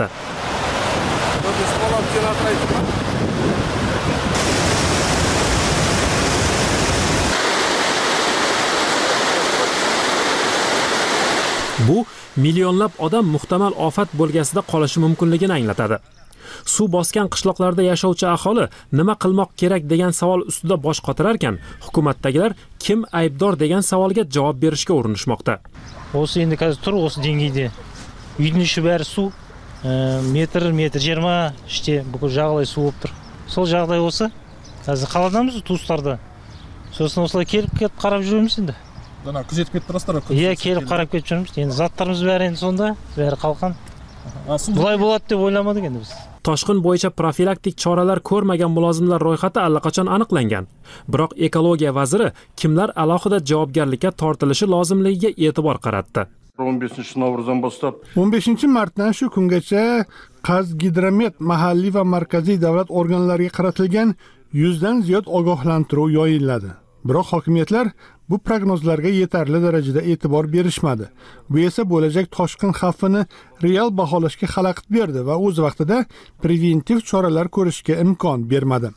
Bu millionlab odam muhtamal ofat bo'lgasida qolishi mumkinligini anglatadi. Suv bosgan qishloqlarda yashovchi aholi nima qilmoq kerak degan savol ustida bosh qotirarkan, hukumatdagilar kim aybdor degan savolga javob berishga urinishmoqda. O'si endi hozir tur o'si dengeyde. Uyning ishi bari suv, metr, metr yigirma ishte bu жағалай suv bo'lib tur. Сол жағдай olsa, hozir qaladamiz tuuslarda. So'sini oslar kelib kelib qarab жүрміз endi. Dana kuzatib ketib turasizlar. Iya, kelib qarab ketib жүрміз. Endi zatlarimiz bari endi sonda, bari qalqan. Bulay bo'ladi deb o'ylamadik endi biz. Toshqin bo'yicha profilaktik choralar ko'rmagan mulozimlar ro'yxati allaqachon aniqlangan. Biroq ekologiya vaziri kimlar alohida javobgarlikka tortilishi lozimligiga e'tibor qaratdi. o'n beshinchi novruzdan boshlab o'n beshinchi martdan shu kungacha Qazgidromet mahalliy va markaziy davlat organlariga qaratilgan yuzdan ziyod ogohlantiruv yoyiladi. Biroq hokimiyatlar bu prognozlarga yetarli darajada e'tibor berishmadi. Bu esa bo'lajak toshqin xavfini real baholashga xalaqit berdi va o'z vaqtida preventiv choralar ko'rishga imkon bermadi.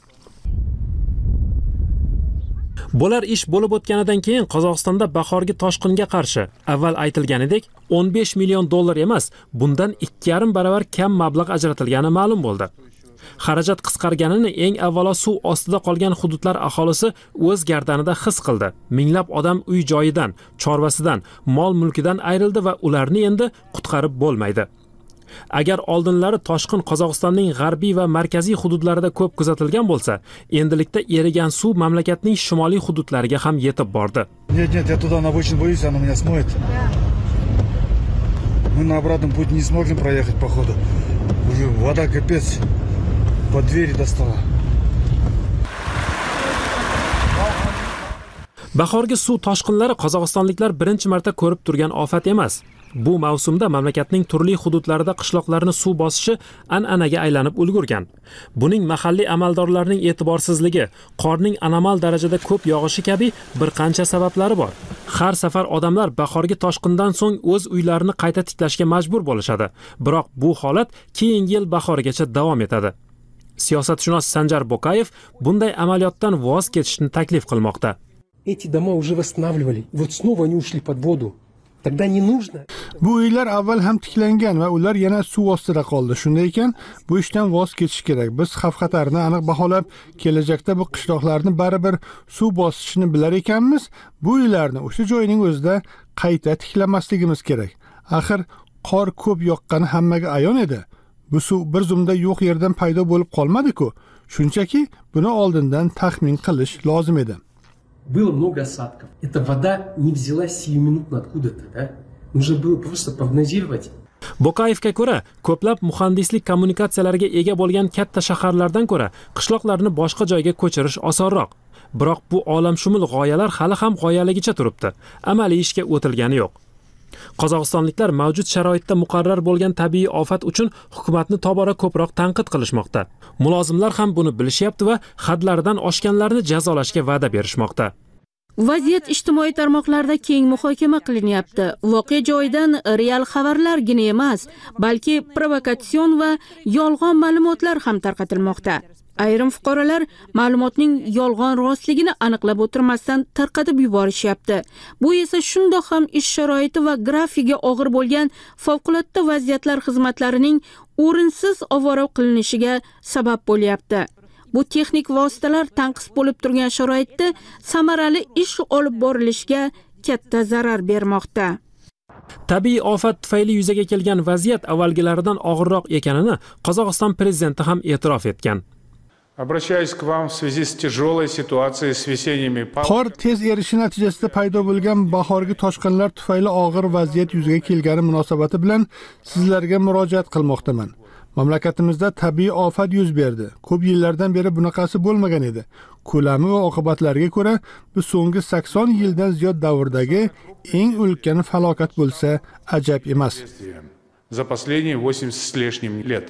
Bo'lar ish bo'lib o'tganidan keyin Qozog'istonda bahorgi toshqinga qarshi avval aytilganidek o'n besh million dollar emas, bundan ikki yarim baravar kam mablag' ajratilgani ma'lum bo'ldi. Xarajat qisqarganini eng avvalo suv ostida qolgan hududlar aholisi o'z gardanida his qildi. Minglab odam uy joyidan, chorvasidan, mol-mulkidan ayrildi va ularni endi qutqarib bo'lmaydi. Agar oldinlari toshqin Qozog'istonning g'arbiy va markaziy hududlarida ko'p kuzatilgan bo'lsa, endilikda erigan suv mamlakatning shimoliy hududlariga ham yetib bordi. Нет, нет, я туда на обочину боюсь, она меня смоет. Мы на обратном пути не сможем проехать, походу. Уже вода капец под двери достала. Bahorgi suv toshqinlari qozog'istonliklar birinchi marta ko'rib turgan ofat emas. Bu mavsumda mamlakatning turli hududlarida qishloqlarni suv bosishi an'anaga aylanib ulgurgan. Buning mahalliy amaldorlarning e'tiborsizligi, qorning anomal darajada ko'p yog'ishi kabi bir qancha sabablari bor. Har safar odamlar bahorgi toshqindan so'ng o'z uylarini qayta tiklashga majbur bo'lishadi. Biroq bu holat keyingi yil bahorigacha davom etadi. Siyosatshunos Sanjar Bokayev bunday amaliyotdan voz kechishni taklif qilmoqda. Эти дома уже восстанавливали, вот снова они ушли под воду. Тогда не нужно. Bu uylar avval ham tiklangan va ular yana suv ostida qoldi. Shunday ekan, bu ishdan voz kechish kerak. Biz xavf-xatarni aniq baholab, kelajakda bu qishloqlarni baribir suv bosishini bilar ekanmiz, bu uylarni o'sha joyning o'zida qayta tiklamasligimiz kerak. Axir qor ko'p yoqqani hammaga ayon edi. Bu suv bir zumda yo'q yerdan paydo bo'lib qolmadi-ku. Shunchaki buni oldindan taxmin qilish lozim edi. Было много осадков. Эта вода не взялась сиюминутно откуда-то, да? Нужно было просто прогнозировать. Bokayevga ko'ra, ko'plab muhandislik kommunikatsiyalariga ega bo'lgan katta shaharlardan ko'ra qishloqlarni boshqa joyga ko'chirish osonroq. Biroq bu olamshumul g'oyalar hali ham g'oyaligicha turibdi. Amaliy ishga o'tilgani yo'q. Qozog'istonliklar mavjud sharoitda muqarrar bo'lgan tabiiy ofat uchun hukumatni tobora ko'proq tanqid qilishmoqda. Mulozimlar ham buni bilishyapti va hadlaridan oshganlarni jazolashga va'da berishmoqda. Vaziyat ijtimoiy tarmoqlarda keng muhokama qilinyapti. Voqea joyidan real xabarlargina emas, balki provokatsion va yolg'on ma'lumotlar ham tarqatilmoqda. Ayrim fuqarolar ma'lumotning yolg'on rostligini aniqlab o'tirmasdan tarqatib yuborishyapti. Bu esa shundoq ham ish sharoiti va grafika og'ir bo'lgan favqulodda vaziyatlar xizmatlarining o'rinsiz ovora qilinishiga sabab bo'lyapti. Bu texnik vositalar tanqis bo'lib turgan sharoitda samarali ish olib borilishiga katta zarar bermoqda. Tabiiy ofat tufayli yuzaga kelgan vaziyat avvalgilaridan og'irroq ekanini Qozog'iston prezidenti ham e'tirof etgan. Обращаюсь к вам в связи с тяжелой ситуацией с весенними Qor tez erishi natijasida paydo bo'lgan bahorgi toshqinlar tufayli og'ir vaziyat yuzaga kelgani munosabati bilan sizlarga murojaat qilmoqdaman. Mamlakatimizda tabiiy ofat yuz berdi. Ko'p yillardan beri bunaqasi bo'lmagan edi. Ko'lami va oqibatlariga ko'ra bu so'nggi sakson yildan ziyod davrdagi eng ulkan falokat bo'lsa ajab emas. За последние восемьдесят с лишним лет.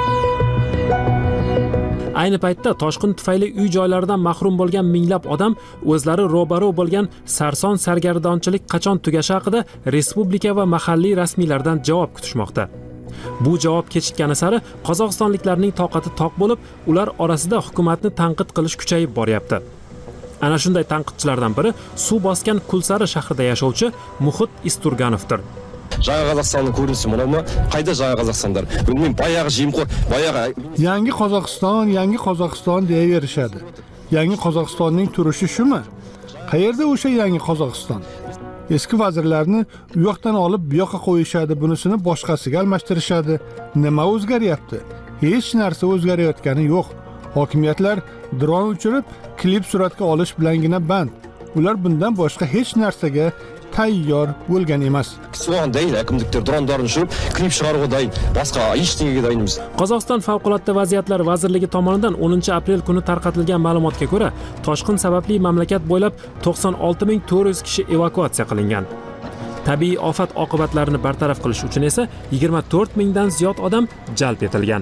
Ayni paytda toshqin tufayli uy joylaridan mahrum bo'lgan minglab odam o'zlari ro'baro bo'lgan sarson sargardonchilik qachon tugashi haqida respublika va mahalliy rasmiylardan javob kutishmoqda. Bu javob kechikkani sari qozog'istonliklarning toqati toq bo'lib, ular orasida hukumatni tanqid qilish kuchayib boryapti. Ana shunday tanqidchilardan biri suv bosgan Kulsari shahrida yashovchi Muhit Isturganovdir. Жаңа Қазақстанның көрінісі мынау ма? Қайда жаңа Қазақстандар? Білмеймін, баяғы жемқор, баяғы Yangi Qozog'iston, yangi Qozog'iston deyaverishadi. Yangi Qozog'istonning turishi shumi? Qayerda o'sha yangi Qozog'iston? Eski vazirlarni u yoqdan olib bu yoqqa qo'yishadi, bunisini boshqasiga almashtirishadi. Nima o'zgaryapti? Hech narsa o'zgarayotgani yo'q. Hokimiyatlar dron uchirib, klip suratga olish bilangina band. Ular bundan boshqa hech narsaga tayyor bo'lgan emas. So'g'an dayın әкімдіктер дрондарын ұшырып, klip шығаруға дайын, басқа ештеңеге дайынбыз. Qozog'iston favqulodda vaziyatlar vazirligi tomonidan o'ninchi aprel kuni tarqatilgan ma'lumotga ko'ra, toshqin sababli mamlakat bo'ylab to'qson olti ming to'rt yuz kishi evakuatsiya qilingan. Tabiiy ofat oqibatlarini bartaraf qilish uchun esa yigirma to'rt mingdan ziyod odam jalb etilgan.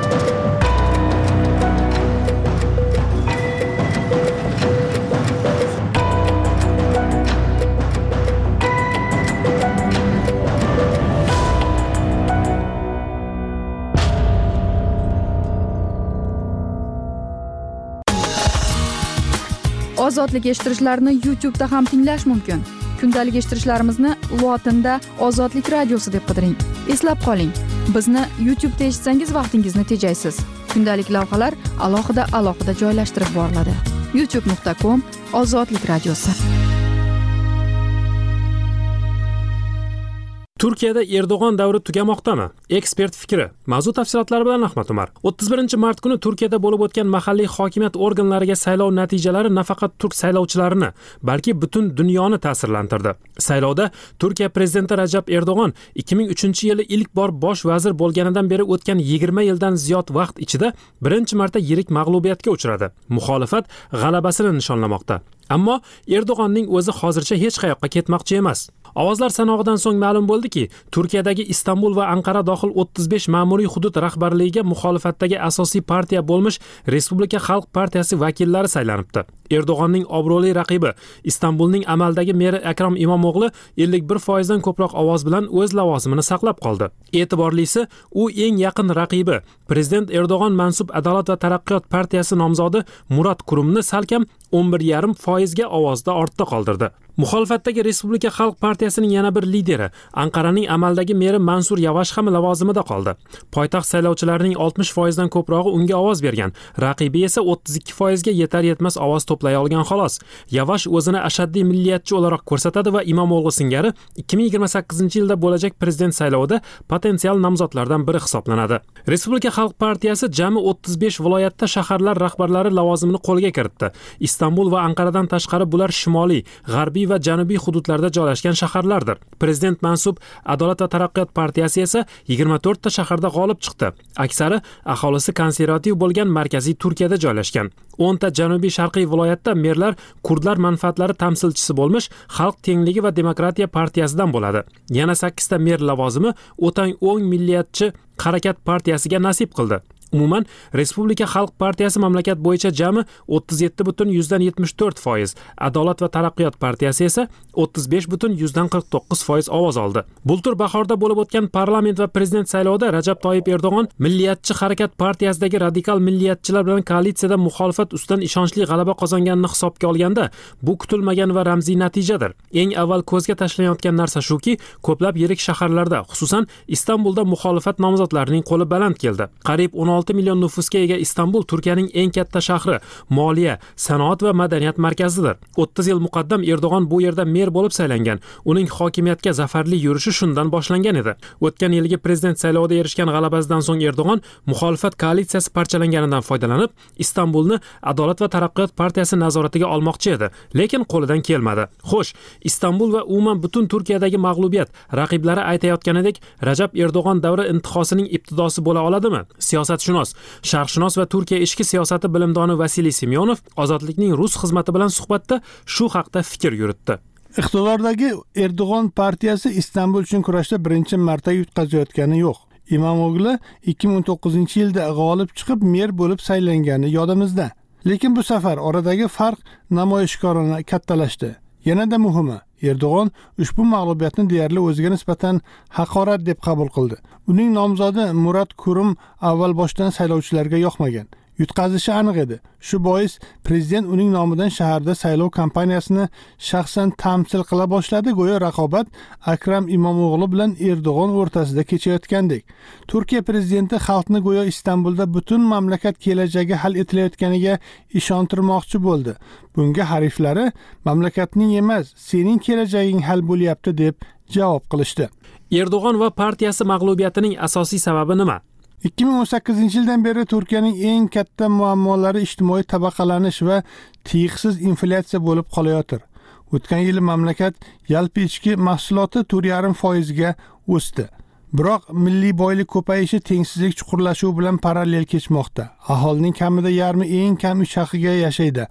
Ozodlik eshittirishlarini YouTube'da ham tinglash mumkin. Kundalik eshittirishlarimizni lotinda Ozodlik radiosi deb qidiring. Eslab qoling, bizni YouTube'da eshitsangiz vaqtingizni tejaysiz. Kundalik lavhalar alohida alohida joylashtirib boriladi. youtube nuqta com Ozodlik radiosi. Turkiyada Erdo'g'on davri tugamoqdami? Ekspert fikri. Mavzu tafsilotlari bilan Ahmad Umar. o'ttiz birinchi mart kuni Turkiyada bo'lib o'tgan mahalliy hokimiyat organlariga saylov natijalari nafaqat turk saylovchilarini, balki butun dunyoni ta'sirlantirdi. Saylovda Turkiya prezidenti Rajab Erdo'g'on ikki ming uchinchi yili ilk bor bosh vazir bo'lganidan beri o'tgan yigirma yildan ziyod vaqt ichida birinchi marta yirik mag'lubiyatga uchradi. Muxolifat g'alabasini nishonlamoqda. Ammo Erdo'g'onning o'zi hozircha hech qayoqqa ketmoqchi emas. Ovozlar sanog'idan so'ng ma'lum bo'ldiki, Turkiyadagi Istanbul va Anqara dohil o'ttiz besh ma'muriy hudud rahbarligiga muxolifatdagi asosiy partiya bo'lmish Respublika Xalq partiyasi vakillari saylanibdi. Erdo'g'onning obro'li raqibi Istanbulning amaldagi meri Akrom Imomog'li ellik bir foiz dan ko'proq ovoz bilan o'z lavozimini saqlab qoldi. E'tiborlisi, u eng yaqin raqibi prezident Erdo'g'on mansub Adolat va taraqqiyot partiyasi nomzodi Murat Kurumni salkam o'n bir yarim foizga ovozda ortda qoldirdi. Muxolifatdagi Respublika Xalq partiyasining yana bir lideri Anqaraning amaldagi meri Mansur Yavash ham lavozimida qoldi. Poytaxt saylovchilarining oltmish foiz dan ko'prog'i unga ovoz bergan. Raqibi esa o'ttiz ikki foizga yetar yetmas ovoz to'play olgan xolos. Yavash o'zini ashaddiy milliyatchi o'laroq ko'rsatadi va Imomog'li singari ikki ming yigirma sakkizinchi yilda bo'lajak prezident saylovida potensial nomzodlardan biri hisoblanadi. Respublika Xalq partiyasi jami o'ttiz besh viloyatda shaharlar rahbarlari lavozimini qo'lga kiritdi. Istanbul va Anqaradan tashqari bular shimoliy, g'arbiy va janubiy hududlarda joylashgan shaharlardir. Prezident mansub Adolat va taraqqiyot partiyasi esa yigirma to'rtta shaharda g'olib chiqdi. Aksari aholisi konservativ bo'lgan markaziy Turkiyada joylashgan. o'nta janubiy sharqiy viloyatda merlar kurdlar manfaatlari tamsilchisi bo'lmish Xalq tengligi va demokratiya partiyasidan bo'ladi. Yana sakkizta mer lavozimi o'tang o'ng milliyatchi harakat partiyasiga nasib qildi. Umuman Respublika Xalq partiyasi mamlakat bo'yicha jami o'ttiz yetti butun yuzdan yetmish to'rt foiz, Adolat va taraqqiyot partiyasi esa o'ttiz besh butun yuzdan qirq to'qqiz foiz ovoz oldi. Bultur bahorda bo'lib o'tgan parlament va prezident saylovida Rajab Toyyib Erdo'g'on Milliyatchi harakat partiyasidagi radikal milliyatchilar bilan koalitsiyada muxolifat ustidan ishonchli g'alaba qozonganini hisobga olganda, bu kutilmagan va ramziy natijadir. Eng avval ko'zga tashlanayotgan narsa shuki, ko'plab yirik shaharlarda, xususan Istanbulda muxolifat nomzodlarining qo'li baland keldi. Qariyb o'n olti million nufusga ega Istanbul Turkiyaning eng katta shahri, moliya, sanoat va madaniyat markazidir. o'ttiz yil muqaddam Erdo'g'on bu yerda mer bo'lib saylangan. Uning hokimiyatga zafarli yurishi shundan boshlangan edi. O'tgan yilgi prezident saylovida erishgan g'alabasidan so'ng Erdo'g'on muxolifat koalitsiyasi parchalanganidan foydalanib, Istanbulni Adolat va taraqqiyot partiyasi nazoratiga olmoqchi edi, lekin qo'lidan kelmadi. Xo'sh, Istanbul va umuman butun Turkiyadagi mag'lubiyat raqiblari aytayotganidek Rajab Erdo'g'on davri intihosining ibtidosi bo'la oladimi? Siyosatshunos, sharqshunos va Turkiya ichki siyosati bilimdoni Vasiliy Semyonov Ozodlikning rus xizmati bilan suhbatda shu haqda fikr yuritdi. Iqtidordagi Erdo'g'on partiyasi Istanbul uchun kurashda birinchi marta yutqazayotgani yo'q. Imomog'li ikki ming o'n to'qqizinchi yilda g'olib chiqib mer bo'lib saylangani yodimizda. Lekin bu safar oradagi farq namoyishkorona kattalashdi. Yanada muhimi, Erdo'g'on ushbu mag'lubiyatni deyarli o'ziga nisbatan haqorat deb qabul qildi. Uning nomzodi Murat Kurum avval boshdan saylovchilarga yoqmagan. Yutqazishi aniq edi. Shu bois prezident uning nomidan shaharda saylov kampaniyasini shaxsan tamsil qila boshladi. Go'yo raqobat Akram Imomog'li bilan Erdo'g'on o'rtasida kechayotgandek. Turkiya prezidenti xalqni go'yo Istanbulda butun mamlakat kelajagi hal etilayotganiga ishontirmoqchi bo'ldi. Bunga hariflari mamlakatning emas, sening kelajaging hal bo'lyapti deb javob qilishdi. Erdo'g'on va partiyasi mag'lubiyatining asosiy sababi nima? ikki ming o'n sakkizinchi yildan beri Turkiyaning eng katta muammolari ijtimoiy tabaqalanish va tiyiqsiz inflyatsiya bo'lib qolayotir. O'tgan yil mamlakat yalpi ichki mahsuloti to'rt yarim foizga o'sdi. Biroq milliy boylik ko'payishi tengsizlik chuqurlashuvi bilan parallel kechmoqda. Aholining kamida yarmi eng kam uch haqiga yashaydi.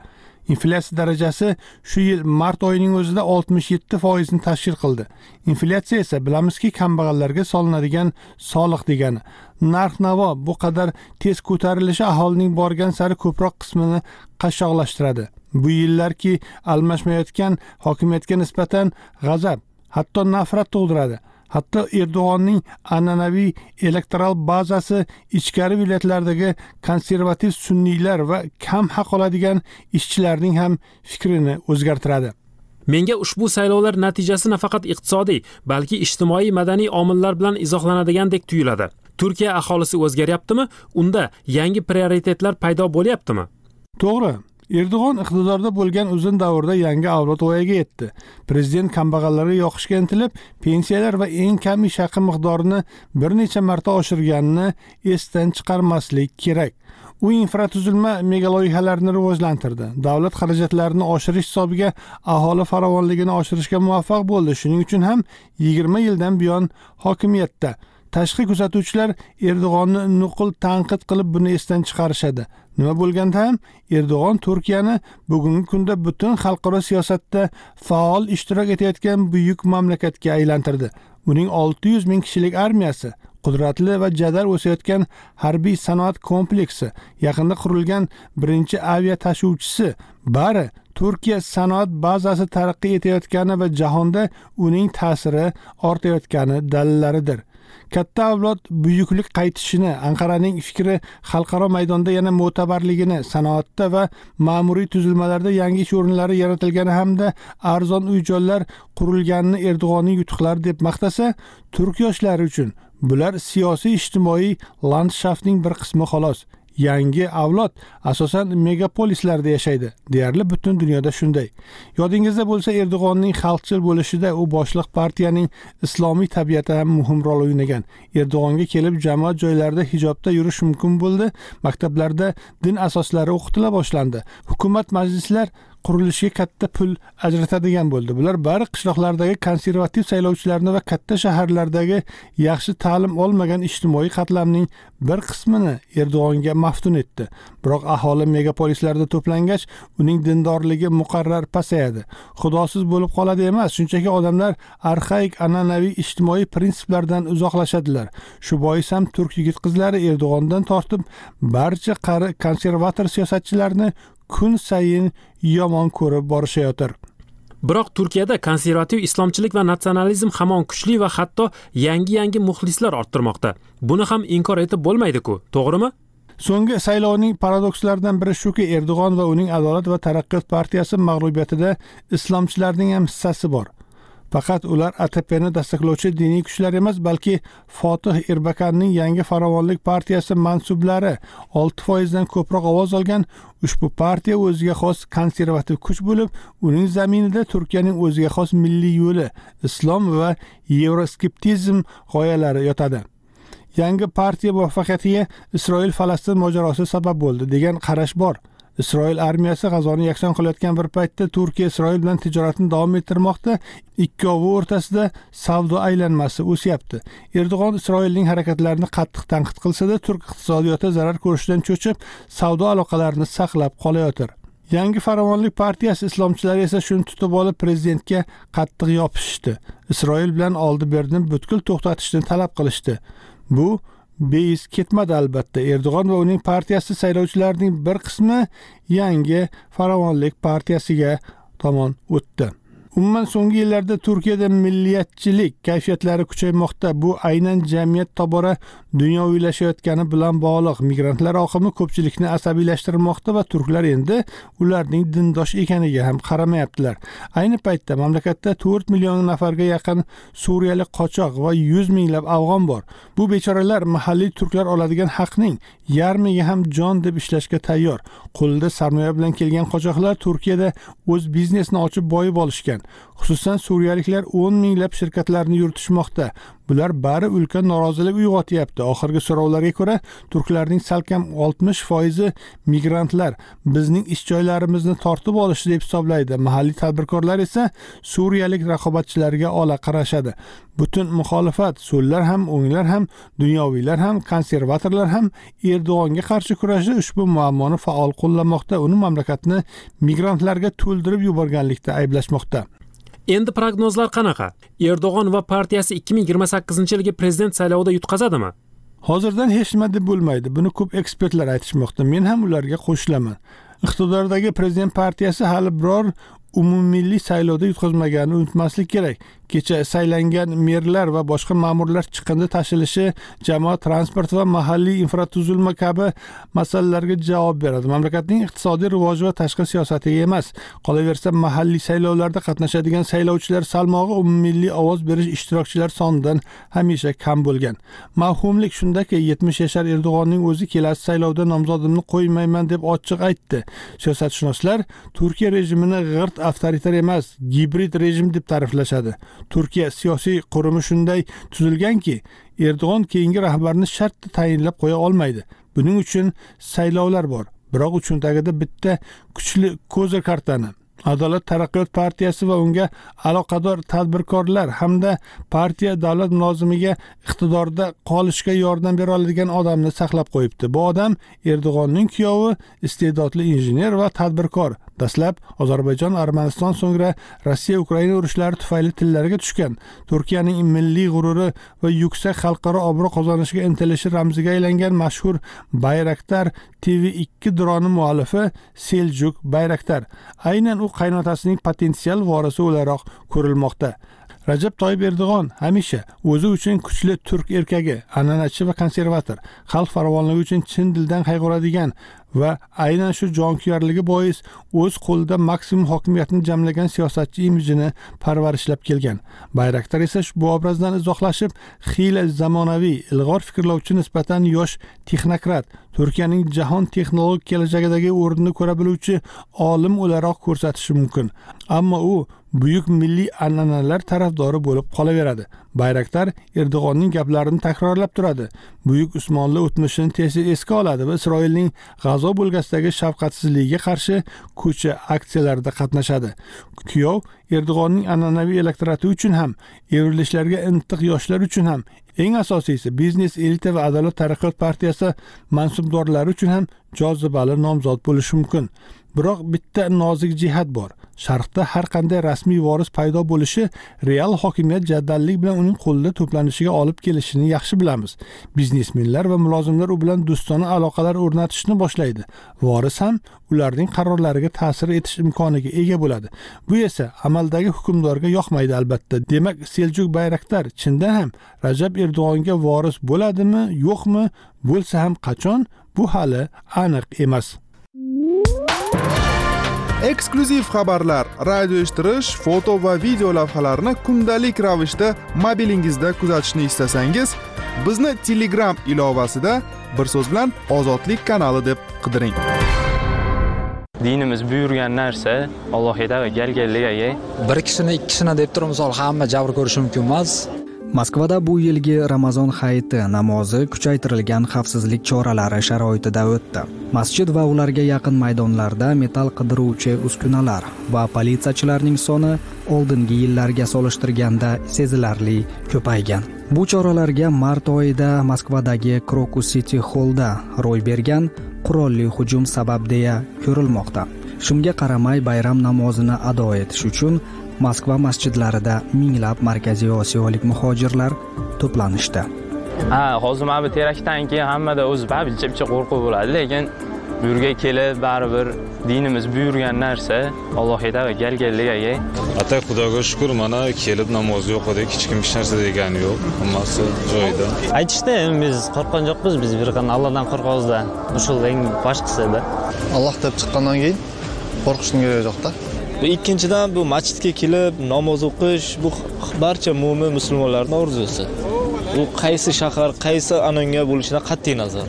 Inflyatsiya darajasi shu yil mart oyining o'zida oltmish yetti foiz ni tashkil qildi. Inflyatsiya esa bilamizki kambag'allarga solinadigan soliq degani. Narx-navo bu qadar tez ko'tarilishi aholining borgan sari ko'proq qismini qashshoqlashtiradi. Bu yillarki almashmayotgan hokimiyatga nisbatan g'azab, hatto nafrat tug'diradi. Hatto Erdo'g'onning an'anaviy elektoral bazasi ichkari viloyatlardagi konservativ sunniylar va kam haq oladigan ishchilarning ham fikrini o'zgartiradi. Menga ushbu saylovlar natijasi nafaqat iqtisodiy, balki ijtimoiy madaniy omillar bilan izohlanadigandek tuyuladi. Turkiya aholisi o'zgaryaptimi? Unda yangi prioritetlar paydo bo'lyaptimi? To'g'ri. Erdo'g'on iqtidorda bo'lgan uzun davrda yangi avlod voyaga yetdi. Prezident kambag'allarga yoqishga intilib, pensiyalar va eng kam ish haqi miqdorini bir necha marta oshirganini esdan chiqarmaslik kerak. U infratuzilma megaloyihalarni rivojlantirdi. Davlat xarajatlarini oshirish hisobiga aholi farovonligini oshirishga muvaffaq bo'ldi. Shuning uchun ham yigirma yildan buyon hokimiyatda. Tashqi kuzatuvchilar Erdo'g'onni nuqul tanqid qilib buni esdan chiqarishadi. Nima bo'lganda ham Erdo'g'on Turkiyani bugungi kunda butun xalqaro siyosatda faol ishtirok etayotgan buyuk mamlakatga aylantirdi. Uning olti yuz ming kishilik armiyasi, qudratli va jadal o'sayotgan harbiy sanoat kompleksi, yaqinda qurilgan birinchi avia tashuvchisi bari Turkiya sanoat bazasi taraqqiy etayotgani va jahonda uning ta'siri ortayotgani dalillaridir. Katta avlod buyuklik qaytishini, Anqaraning fikri xalqaro maydonda yana mo'tabarligini, sanoatda va ma'muriy tuzilmalarda yangi ish o'rinlari yaratilgani hamda arzon uy-joylar qurilganini Erdo'g'onning yutuqlari deb maqtasa, turk yoshlari uchun bular siyosiy ijtimoiy landshaftning bir qismi xolos. Yangi avlod asosan megapolislarda yashaydi. Deyarli butun dunyoda shunday. Yodingizda bo'lsa, Erdo'g'onning xalqchil bo'lishida u boshliq partiyaning islomiy tabiati ham muhim rol o'ynagan. Erdo'g'onga kelib jamoat joylarida hijobda yurish mumkin bo'ldi. Maktablarda din asoslari o'qitila boshlandi. Hukumat majlislar qurilishiga katta pul ajratadigan bo'ldi. Bular bari qishloqlardagi konservativ saylovchilarni va katta shaharlardagi yaxshi ta'lim olmagan ijtimoiy qatlamning bir qismini Erdo'g'onga maftun etdi. Biroq aholi megapolislarda to'plangach, uning dindorligi muqarrar pasayadi. Xudosiz bo'lib qoladi emas, shunchaki odamlar arxaik an'anaviy ijtimoiy prinsiplardan uzoqlashadilar. Shu bois ham turk yigit-qizlari Erdo'g'ondan tortib barcha qari konservator siyosatchilarni kun sayin yomon ko'rib borishayotir. Biroq Turkiyada konservativ islomchilik va natsionalizm hamon kuchli va hatto yangi-yangi muxlislar orttirmoqda. Buni ham inkor etib bo'lmaydi-ku, to'g'rimi? So'nggi saylovning paradokslaridan biri shuki, Erdo'g'on va uning Adolat va taraqqiyot partiyasi mag'lubiyatida islomchilarning ham hissasi bor. Faqat ular A T P'ni dastaklovchi diniy kuchlar emas, balki Fotih Erbakanning yangi farovonlik partiyasi mansublari olti foiz dan ko'proq ovoz olgan. Ushbu partiya o'ziga xos konservativ kuch bo'lib, uning zaminida Turkiyaning o'ziga xos milliy yo'li, islom va yevroskeptizm g'oyalari yotadi. Yangi partiya muvaffaqiyatiga Isroil-Falastin mojarosi sabab bo'ldi degan qarash bor. Isroil armiyasi G'azoni yakson qilayotgan bir paytda Turkiya Isroil bilan tijoratni davom ettirmoqda, ikkovi o'rtasida savdo aylanmasi o'syapti. Erdo'g'on Isroilning harakatlarini qattiq tanqid qilsa-da, turk iqtisodiyoti zarar ko'rishdan cho'chib, savdo aloqalarini saqlab qolayotir. Yangi farovonlik partiyasi islomchilari esa shuni tutib olib prezidentga qattiq yopishishdi. Isroil bilan oldi-berni butkul to'xtatishni talab qilishdi. Bu beis ketmadi albatta. Erdo'g'on va uning partiyasi saylovchilarining bir qismi yangi farovonlik partiyasiga tomon o'tdi. Umuman so'nggi yillarda Turkiyada milliyatchilik kayfiyatlari kuchaymoqda. Bu aynan jamiyat tobora dunyoviylashayotgani bilan bog'liq. Migrantlar oqimi ko'pchilikni asabiylashtirmoqda va turklar endi ularning dindosh ekaniga ham qaramayaptilar. Ayni paytda mamlakatda to'rt million nafarga yaqin suriyalik qochoq va yuz minglab afg'on bor. Bu bechoralar mahalliy turklar oladigan haqning yarmiga ham jon deb ishlashga tayyor. Qo'lida sarmoya bilan kelgan qochoqlar Turkiyada o'z biznesini ochib boyib olishgan. Xususan suriyaliklar o'n minglab shirkatlarni yuritishmoqda. Bular bari ulkan norozilik uyg'otyapti. Oxirgi so'rovlarga ko'ra, turklarning salkam oltmish foizi migrantlar bizning ish joylarimizni tortib olishdi deb hisoblaydi. Mahalliy tadbirkorlar esa suriyalik raqobatchilarga ola qarashadi. Butun muxolifat, so'llar ham, o'nglar ham, dunyoviylar ham, konservatorlar ham Erdo'g'onga qarshi kurashda ushbu muammoni faol qo'llamoqda, uni mamlakatni migrantlarga to'ldirib yuborganlikda ayblashmoqda. Endi prognozlar qanaqa? Erdo'g'on va partiyasi ikki ming yigirma sakkizinchi yilgi prezident saylovida yutqazadimi? Hozirdan hech nima deb bo'lmaydi. Buni ko'p ekspertlar aytishmoqda. Men ham ularga qo'shilaman. Iqtidordagi prezident partiyasi hali biror umummilliy saylovda yutqazmaganini unutmaslik kerak. Kecha saylangan merlar va boshqa ma'murlar chiqindi tashilishi, jamoat transport va mahalliy infratuzilma kabi masalalarga javob beradi. Mamlakatning iqtisodiy rivoji va tashqi siyosatiga emas. Qolaversa, mahalliy saylovlarda qatnashadigan saylovchilar salmog'i umummilliy ovoz berish ishtirokchilar sonidan hamisha kam bo'lgan. Mavhumlik shundaki, yetmish yashar Erdo'g'onning o'zi kelasi saylovda nomzodimni qo'ymayman deb ochiq aytdi. Siyosatshunoslar Turkiya rejimini g'irt avtoritar emas, gibrid rejim deb ta'riflashadi. Turkiya siyosiy qurumi shunday tuzilganki, Erdo'g'on keyingi rahbarni shartda tayinlab qo'ya olmaydi. Buning uchun saylovlar bor. Biroq uchun tagida bitta kuchli ko'zir kartani Adolat taraqqiyot partiyasi va unga aloqador tadbirkorlar hamda partiya davlat mulozimiga iqtidorda qolishga yordam bera oladigan odamni saqlab qo'yibdi. Bu odam Erdo'g'onning kuyovi, iste'dodli injener va tadbirkor. Dastlab Ozarbayjon, Armaniston, so'ngra Rossiya-Ukraina urushlari tufayli tillariga tushgan. Turkiyaning milliy g'ururi va yuksak xalqaro obro' qozonishiga intilishi ramziga aylangan mashhur Bayraktar T V ikki droni muallifi Seljuk Bayraktar aynan u qaynotasining potensial vorisi o'laroq ko'rilmoqda. Rajab Toyyib Erdo'g'on hamisha o'zi uchun kuchli turk erkagi, an'anachi va konservator, xalq farovonligi uchun chin dildan qayg'uradigan va aynan shu jonkuyarligi bois o'z qo'lida maksimum hokimiyatni jamlagan siyosatchi imijini parvarishlab kelgan. Bayraktar esa bu obrazdan izohlashib, xiyla zamonaviy, ilg'or fikrlovchi nisbatan yosh texnokrat, Turkiyaning jahon texnologik kelajagidagi o'rnini ko'ra biluvchi olim o'laroq ko'rsatishi mumkin. Ammo u buyuk milliy an'analar tarafdori bo'lib qolaveradi. Bayraktar Erdo'g'onning gaplarini takrorlab turadi. Buyuk Usmonli o'tmishini tez esga oladi va Isroilning G'azo bo'lgasidagi shafqatsizligiga qarshi ko'cha aksiyalarida qatnashadi. Kuyov Erdo'g'onning an'anaviy elektorati uchun ham, evrilishlarga intiq yoshlar uchun ham, eng asosiysi biznes elita va Adolat taraqqiyot partiyasi mansubdorlari uchun ham jozibali nomzod bo'lishi mumkin. Biroq bitta nozik jihat bor. Sharqda har qanday rasmiy voris paydo bo'lishi real hokimiyat jaddallik bilan uning qo'lida to'planishiga olib kelishini yaxshi bilamiz. Biznesmenlar va mulozimlar u bilan do'stona aloqalar o'rnatishni boshlaydi. Voris ham ularning qarorlariga ta'sir etish imkoniga ega bo'ladi. Bu esa amaldagi hukmdorga yoqmaydi albatta. Demak, Seljuk Bayraktar chindan ham Rajab Erdo'g'onga voris bo'ladimi, yo'qmi? Bo'lsa ham qachon? Bu hali aniq emas. Eksklyuziv xabarlar, radio eshittirish, foto va video lavhalarni kundalik ravishda mobilingizda kuzatishni istasangiz, bizni Telegram ilovasida bir so'z bilan Ozodlik kanali deb qidiring. Dinimiz buyurgan narsa Allohga va galgalligiga. Bir kishini ikki kishini deb turib, misol hamma jabr ko'rishi mumkin emas. Moskvada bu yilgi Ramazon hayiti namozi kuchaytirilgan xavfsizlik choralari sharoitida o'tdi. Masjid va ularga yaqin maydonlarda metall qidiruvchi uskunalar va politsiyachilarning soni oldingi yillarga solishtirganda sezilarli ko'paygan. Bu choralarga mart oyida Moskvadagi Krokus City Hallda ro'y bergan qurolli hujum sabab deya ko'rilmoqda. Shunga qaramay bayram namozini ado etish uchun Moskva masjidlarida minglab markaziy osiyolik muhojirlar to'planishdi. Ha, hozir mana bu teraktdan keyin hammada o'z babilcha-bicha qo'rquv bo'ladi, lekin bu yerga kelib baribir dinimiz buyurgan narsa Allohga va galgalligiga. Ata Xudoga shukr, mana kelib namoz o'qidik, hech kim hech narsa degani yo'q, hammasi joyida. Aytishda biz qo'rqgan yo'qmiz, biz bir qanday Allohdan qo'rqamiz-da. Shu eng boshqasida. Alloh deb chiqqandan keyin qo'rqishning keragi yo'q-da. Bu ikkinchidan bu masjidga kelib namoz o'qish bu barcha mu'min musulmonlarning orzusi. U qaysi shahar, qaysi anonga bo'lishidan qat'iy nazar.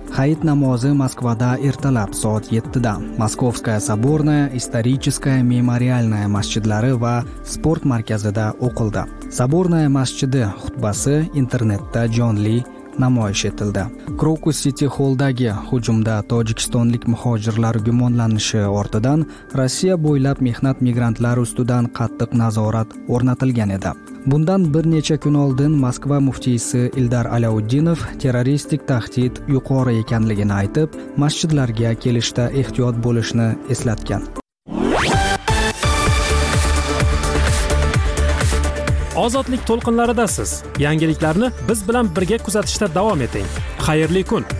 Hayit namozi Moskvada ertalab soat yettida Moskovskaya Sabornaya, Историческая Memorialnaya masjidlari va sport markazida o'qildi. Sabornaya masjidi xutbasi internetda jonli namoyish etildi. Krokus City Halldagi hujumda tojikistonlik muhojirlar gumonlanishi ortidan Rossiya bo'ylab mehnat migrantlari ustidan qattiq nazorat o'rnatilgan edi. Bundan bir necha kun oldin Moskva muftiysi Ildar Alauddinov terroristik tahdid yuqori ekanligini aytib, masjidlarga kelishda ehtiyot bo'lishni eslatgan. Ozodlik to'lqinlaridasiz. Yangiliklarni biz bilan birga kuzatishda davom eting. Xayrli kun.